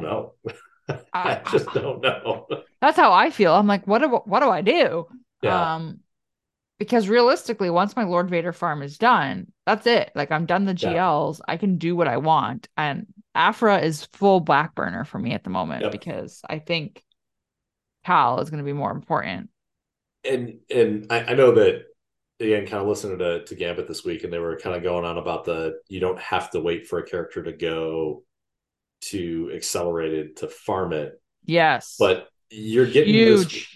C: I just don't know.
B: That's how I feel. I'm like, what do I do?
C: Yeah.
B: Because realistically, once my Lord Vader farm is done, that's it. Like, I'm done the GLs. I can do what I want. And Aphra is full back burner for me at the moment because I think Cal is going to be more important.
C: And I know that, again, kind of listening to Gambit this week, and they were kind of going on about you don't have to wait for a character to go to accelerated to farm it.
B: Yes.
C: But you're getting
B: huge.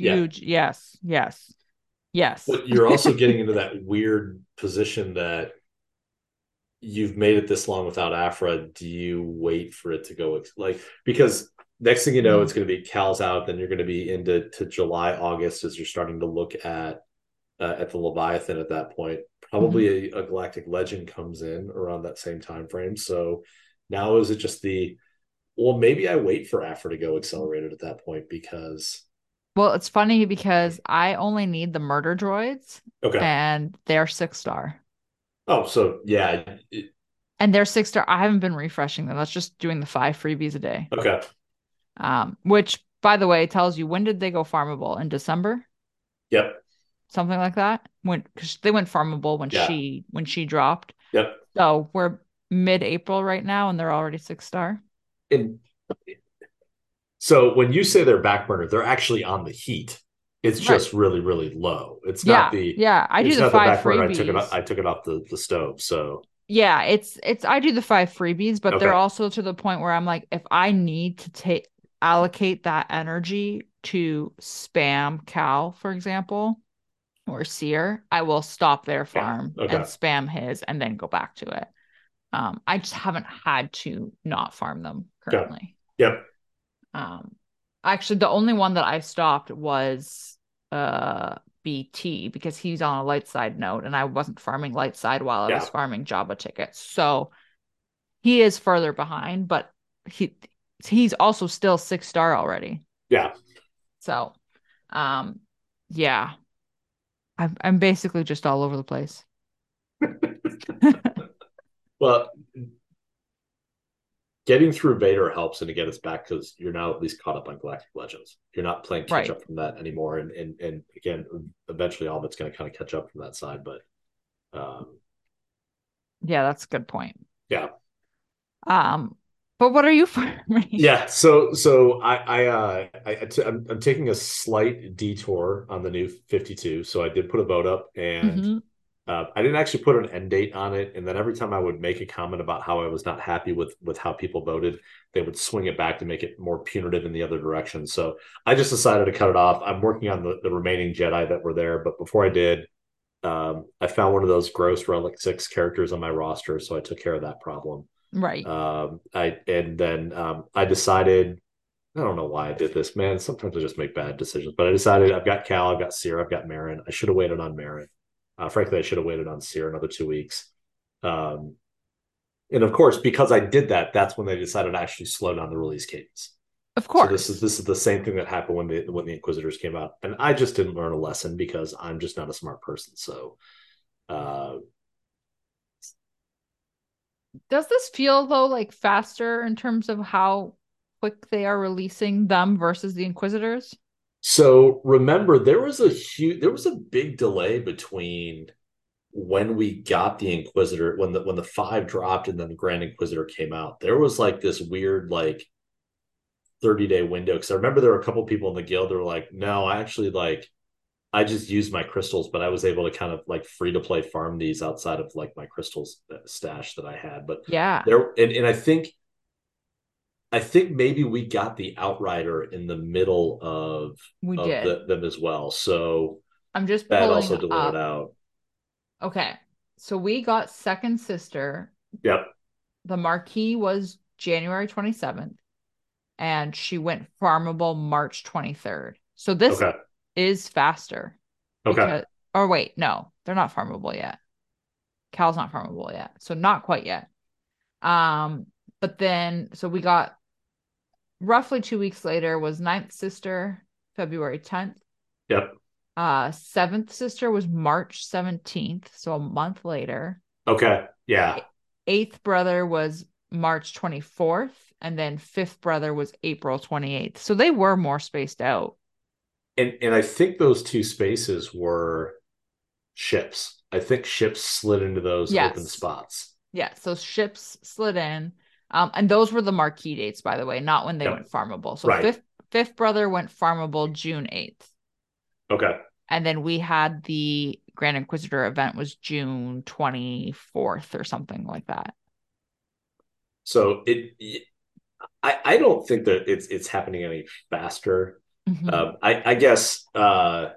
B: Yes.
C: But you're also getting into that weird position that you've made it this long without Aphra. Do you wait for it to go because next thing you know, it's going to be Cal's out, then you're going to be into July, August as you're starting to look at the Leviathan at that point. Probably a Galactic Legend comes in around that same time frame. So now is it just maybe I wait for Aphra to go accelerated at that point, because
B: Well, it's funny because I only need the murder droids
C: Okay.
B: and they're 6-star.
C: Oh, so yeah.
B: And they're 6-star. I haven't been refreshing them. That's just doing the 5 freebies a day.
C: Okay.
B: Which by the way tells you when did they go farmable? In December?
C: Yep.
B: Something like that. Because they went farmable
C: Yeah.
B: when she dropped.
C: Yep.
B: So we're mid-April right now and they're already 6-star.
C: And so when you say they're back burner, they're actually on the heat. It's just really, really low. It's not
B: Yeah.
C: the
B: Yeah. I do
C: it's
B: the
C: not the
B: 5
C: back burner.
B: freebies.
C: I took it off the stove. So
B: Yeah, it's I do the 5 freebies, but they're
C: okay.
B: also to the point where I'm like, if I need to allocate that energy to spam Cal, for example, or Seer, I will stop their
C: Yeah.
B: farm and
C: Okay.
B: spam his and then go back to it. I just haven't had to not farm them
C: Okay.
B: currently.
C: Yep.
B: Actually, the only one that I stopped was BT because he's on a light side node and I wasn't farming light side while I was
C: Yeah.
B: farming Jabba tickets. So he is further behind, but he's also still 6-star already.
C: Yeah.
B: So yeah. I'm basically just all over the place.
C: Well, getting through Vader helps, and again, it's back because you're now at least caught up on Galactic Legends. You're not playing catch
B: Right.
C: up from that anymore, and again, eventually, all of it's going to kind of catch up from that side. But
B: Yeah, that's a good point.
C: yeah,
B: But what are you farming?
C: yeah. I'm taking a slight detour on the new 52. So I did put a vote up, and
B: Mm-hmm.
C: I didn't actually put an end date on it. And then every time I would make a comment about how I was not happy with how people voted, they would swing it back to make it more punitive in the other direction. So I just decided to cut it off. I'm working on the remaining Jedi that were there. But before I did, I found one of those gross Relic 6 characters on my roster. So I took care of that problem.
B: Right.
C: I decided, I don't know why I did this, man. Sometimes I just make bad decisions, but I decided I've got Cal, I've got Seer, I've got Marin. I should have waited on Marin. Frankly, I should have waited on Seer another 2 weeks. And of course, because I did that, that's when they decided to actually slow down the release cadence.
B: Of
C: So
B: course.
C: this is the same thing that happened when the Inquisitors came out, and I just didn't learn a lesson because I'm just not a smart person. So,
B: Does this feel though like faster in terms of how quick they are releasing them versus the Inquisitors?
C: so remember there was a big delay between when we got the Inquisitor, when the 5 dropped and then the Grand Inquisitor came out. There was like this weird like 30-day window, because I remember there were a couple people in the guild that were like, no, I actually like I just used my crystals, but I was able to kind of like free to play farm these outside of like my crystals stash that I had. But
B: Yeah,
C: there, and I think maybe we got the Outrider in the middle
B: we did.
C: them as well. So
B: I'm just
C: that
B: pulling
C: also delayed it
B: up.
C: out.
B: Okay. So we got Second Sister.
C: Yep.
B: The Marquis was January 27th, and she went farmable March 23rd. So this
C: Okay.
B: is faster
C: Okay.
B: because, or wait, no, they're not farmable yet. Cal's not farmable yet. So not quite yet. But then, so we got roughly 2 weeks later was Ninth Sister, February 10th.
C: Yep.
B: Seventh Sister was March 17th, so a month later.
C: Okay. Yeah.
B: Eighth Brother was March 24th, and then Fifth Brother was April 28th. So they were more spaced out.
C: And I think those two spaces were ships. I think ships slid into those open spots.
B: Yeah, so ships slid in. And those were the Marquis dates, by the way, not when they went farmable. So
C: right.
B: Fifth Brother went farmable June 8th.
C: Okay.
B: And then we had the Grand Inquisitor event was June 24th or something like that.
C: So I don't think that it's happening any faster.
B: Mm-hmm.
C: I guess Jabba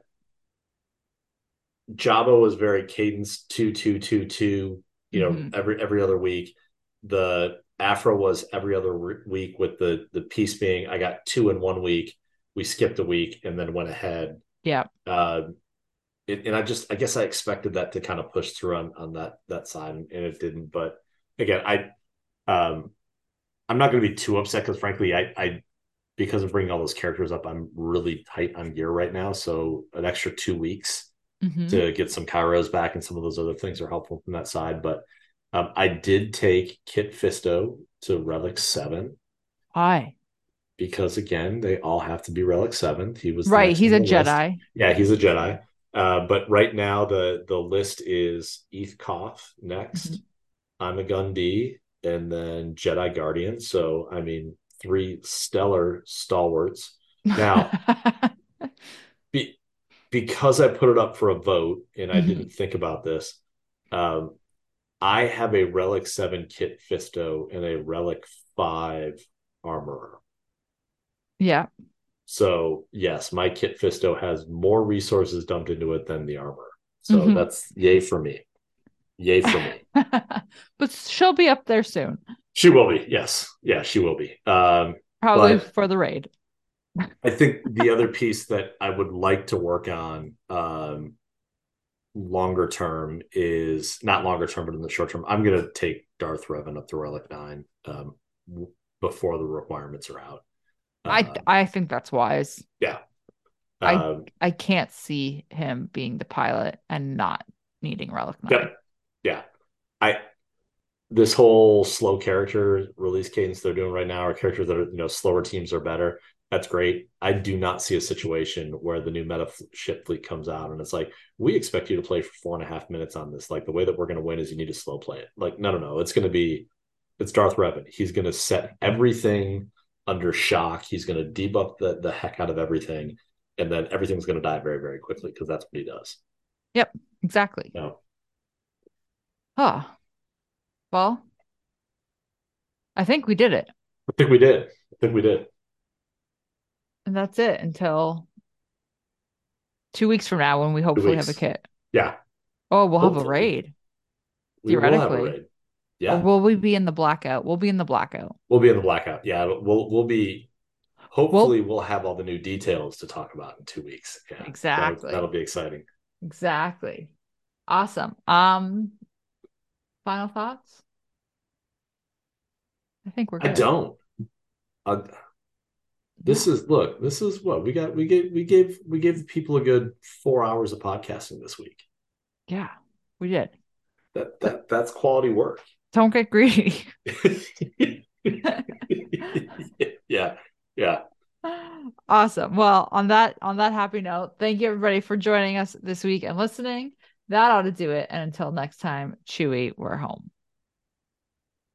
C: was very cadence 2 2 2 2. Every other week. The Afro was every other week, with the piece being I got 2 in 1 week. We skipped a week and then went ahead.
B: Yeah.
C: And I guess I expected that to kind of push through on that side, and it didn't. But again, I'm not going to be too upset because frankly, because of bringing all those characters up, I'm really tight on gear right now. So an extra 2 weeks to get some Kairos back and some of those other things are helpful from that side. But I did take Kit Fisto to Relic 7.
B: Why?
C: Because again, they all have to be Relic 7. He was
B: right. He's a
C: Jedi.
B: List.
C: Yeah, he's a Jedi. But right now the list is Eth Koth next, Ima D, and then Jedi Guardian. So I mean, 3 stellar stalwarts. Now, because I put it up for a vote and I didn't think about this, I have a Relic 7 Kit Fisto and a Relic 5 Armorer.
B: Yeah.
C: So yes, my Kit Fisto has more resources dumped into it than the armor. So that's yay for me. Yay for me.
B: But she'll be up there soon.
C: She will be. Yes. Yeah, she will be.
B: Probably for the raid.
C: I think the other piece that I would like to work on longer term is not longer term, but in the short term, I'm going to take Darth Revan up to Relic 9 before the requirements are out.
B: I think that's wise.
C: Yeah.
B: I can't see him being the pilot and not needing Relic 9.
C: Yeah. This whole slow character release cadence they're doing right now are characters that are, slower teams are better. That's great. I do not see a situation where the new meta ship fleet comes out and it's like, we expect you to play for 4.5 minutes on this. Like, the way that we're going to win is you need to slow play it. Like, no. It's Darth Revan. He's going to set everything under shock. He's going to debuff the heck out of everything. And then everything's going to die very, very quickly because that's what he does.
B: Yep, exactly.
C: No.
B: Well, I think we did it.
C: I think we did.
B: And that's it until 2 weeks from now when we hopefully have a kit.
C: Yeah.
B: Oh, we'll have a raid. Theoretically.
C: Will have a raid. Yeah.
B: Or will we be in the blackout? We'll be in the blackout.
C: Yeah. We'll be. Hopefully, we'll have all the new details to talk about in 2 weeks. Yeah.
B: Exactly.
C: That'll be exciting.
B: Exactly. Awesome. Final thoughts? I think we're good.
C: I don't. This is what we got. We gave people a good 4 hours of podcasting this week.
B: Yeah, we did.
C: That's quality work.
B: Don't get greedy.
C: Yeah.
B: Awesome. Well, on that happy note, thank you everybody for joining us this week and listening. That ought to do it. And until next time, Chewie, we're home.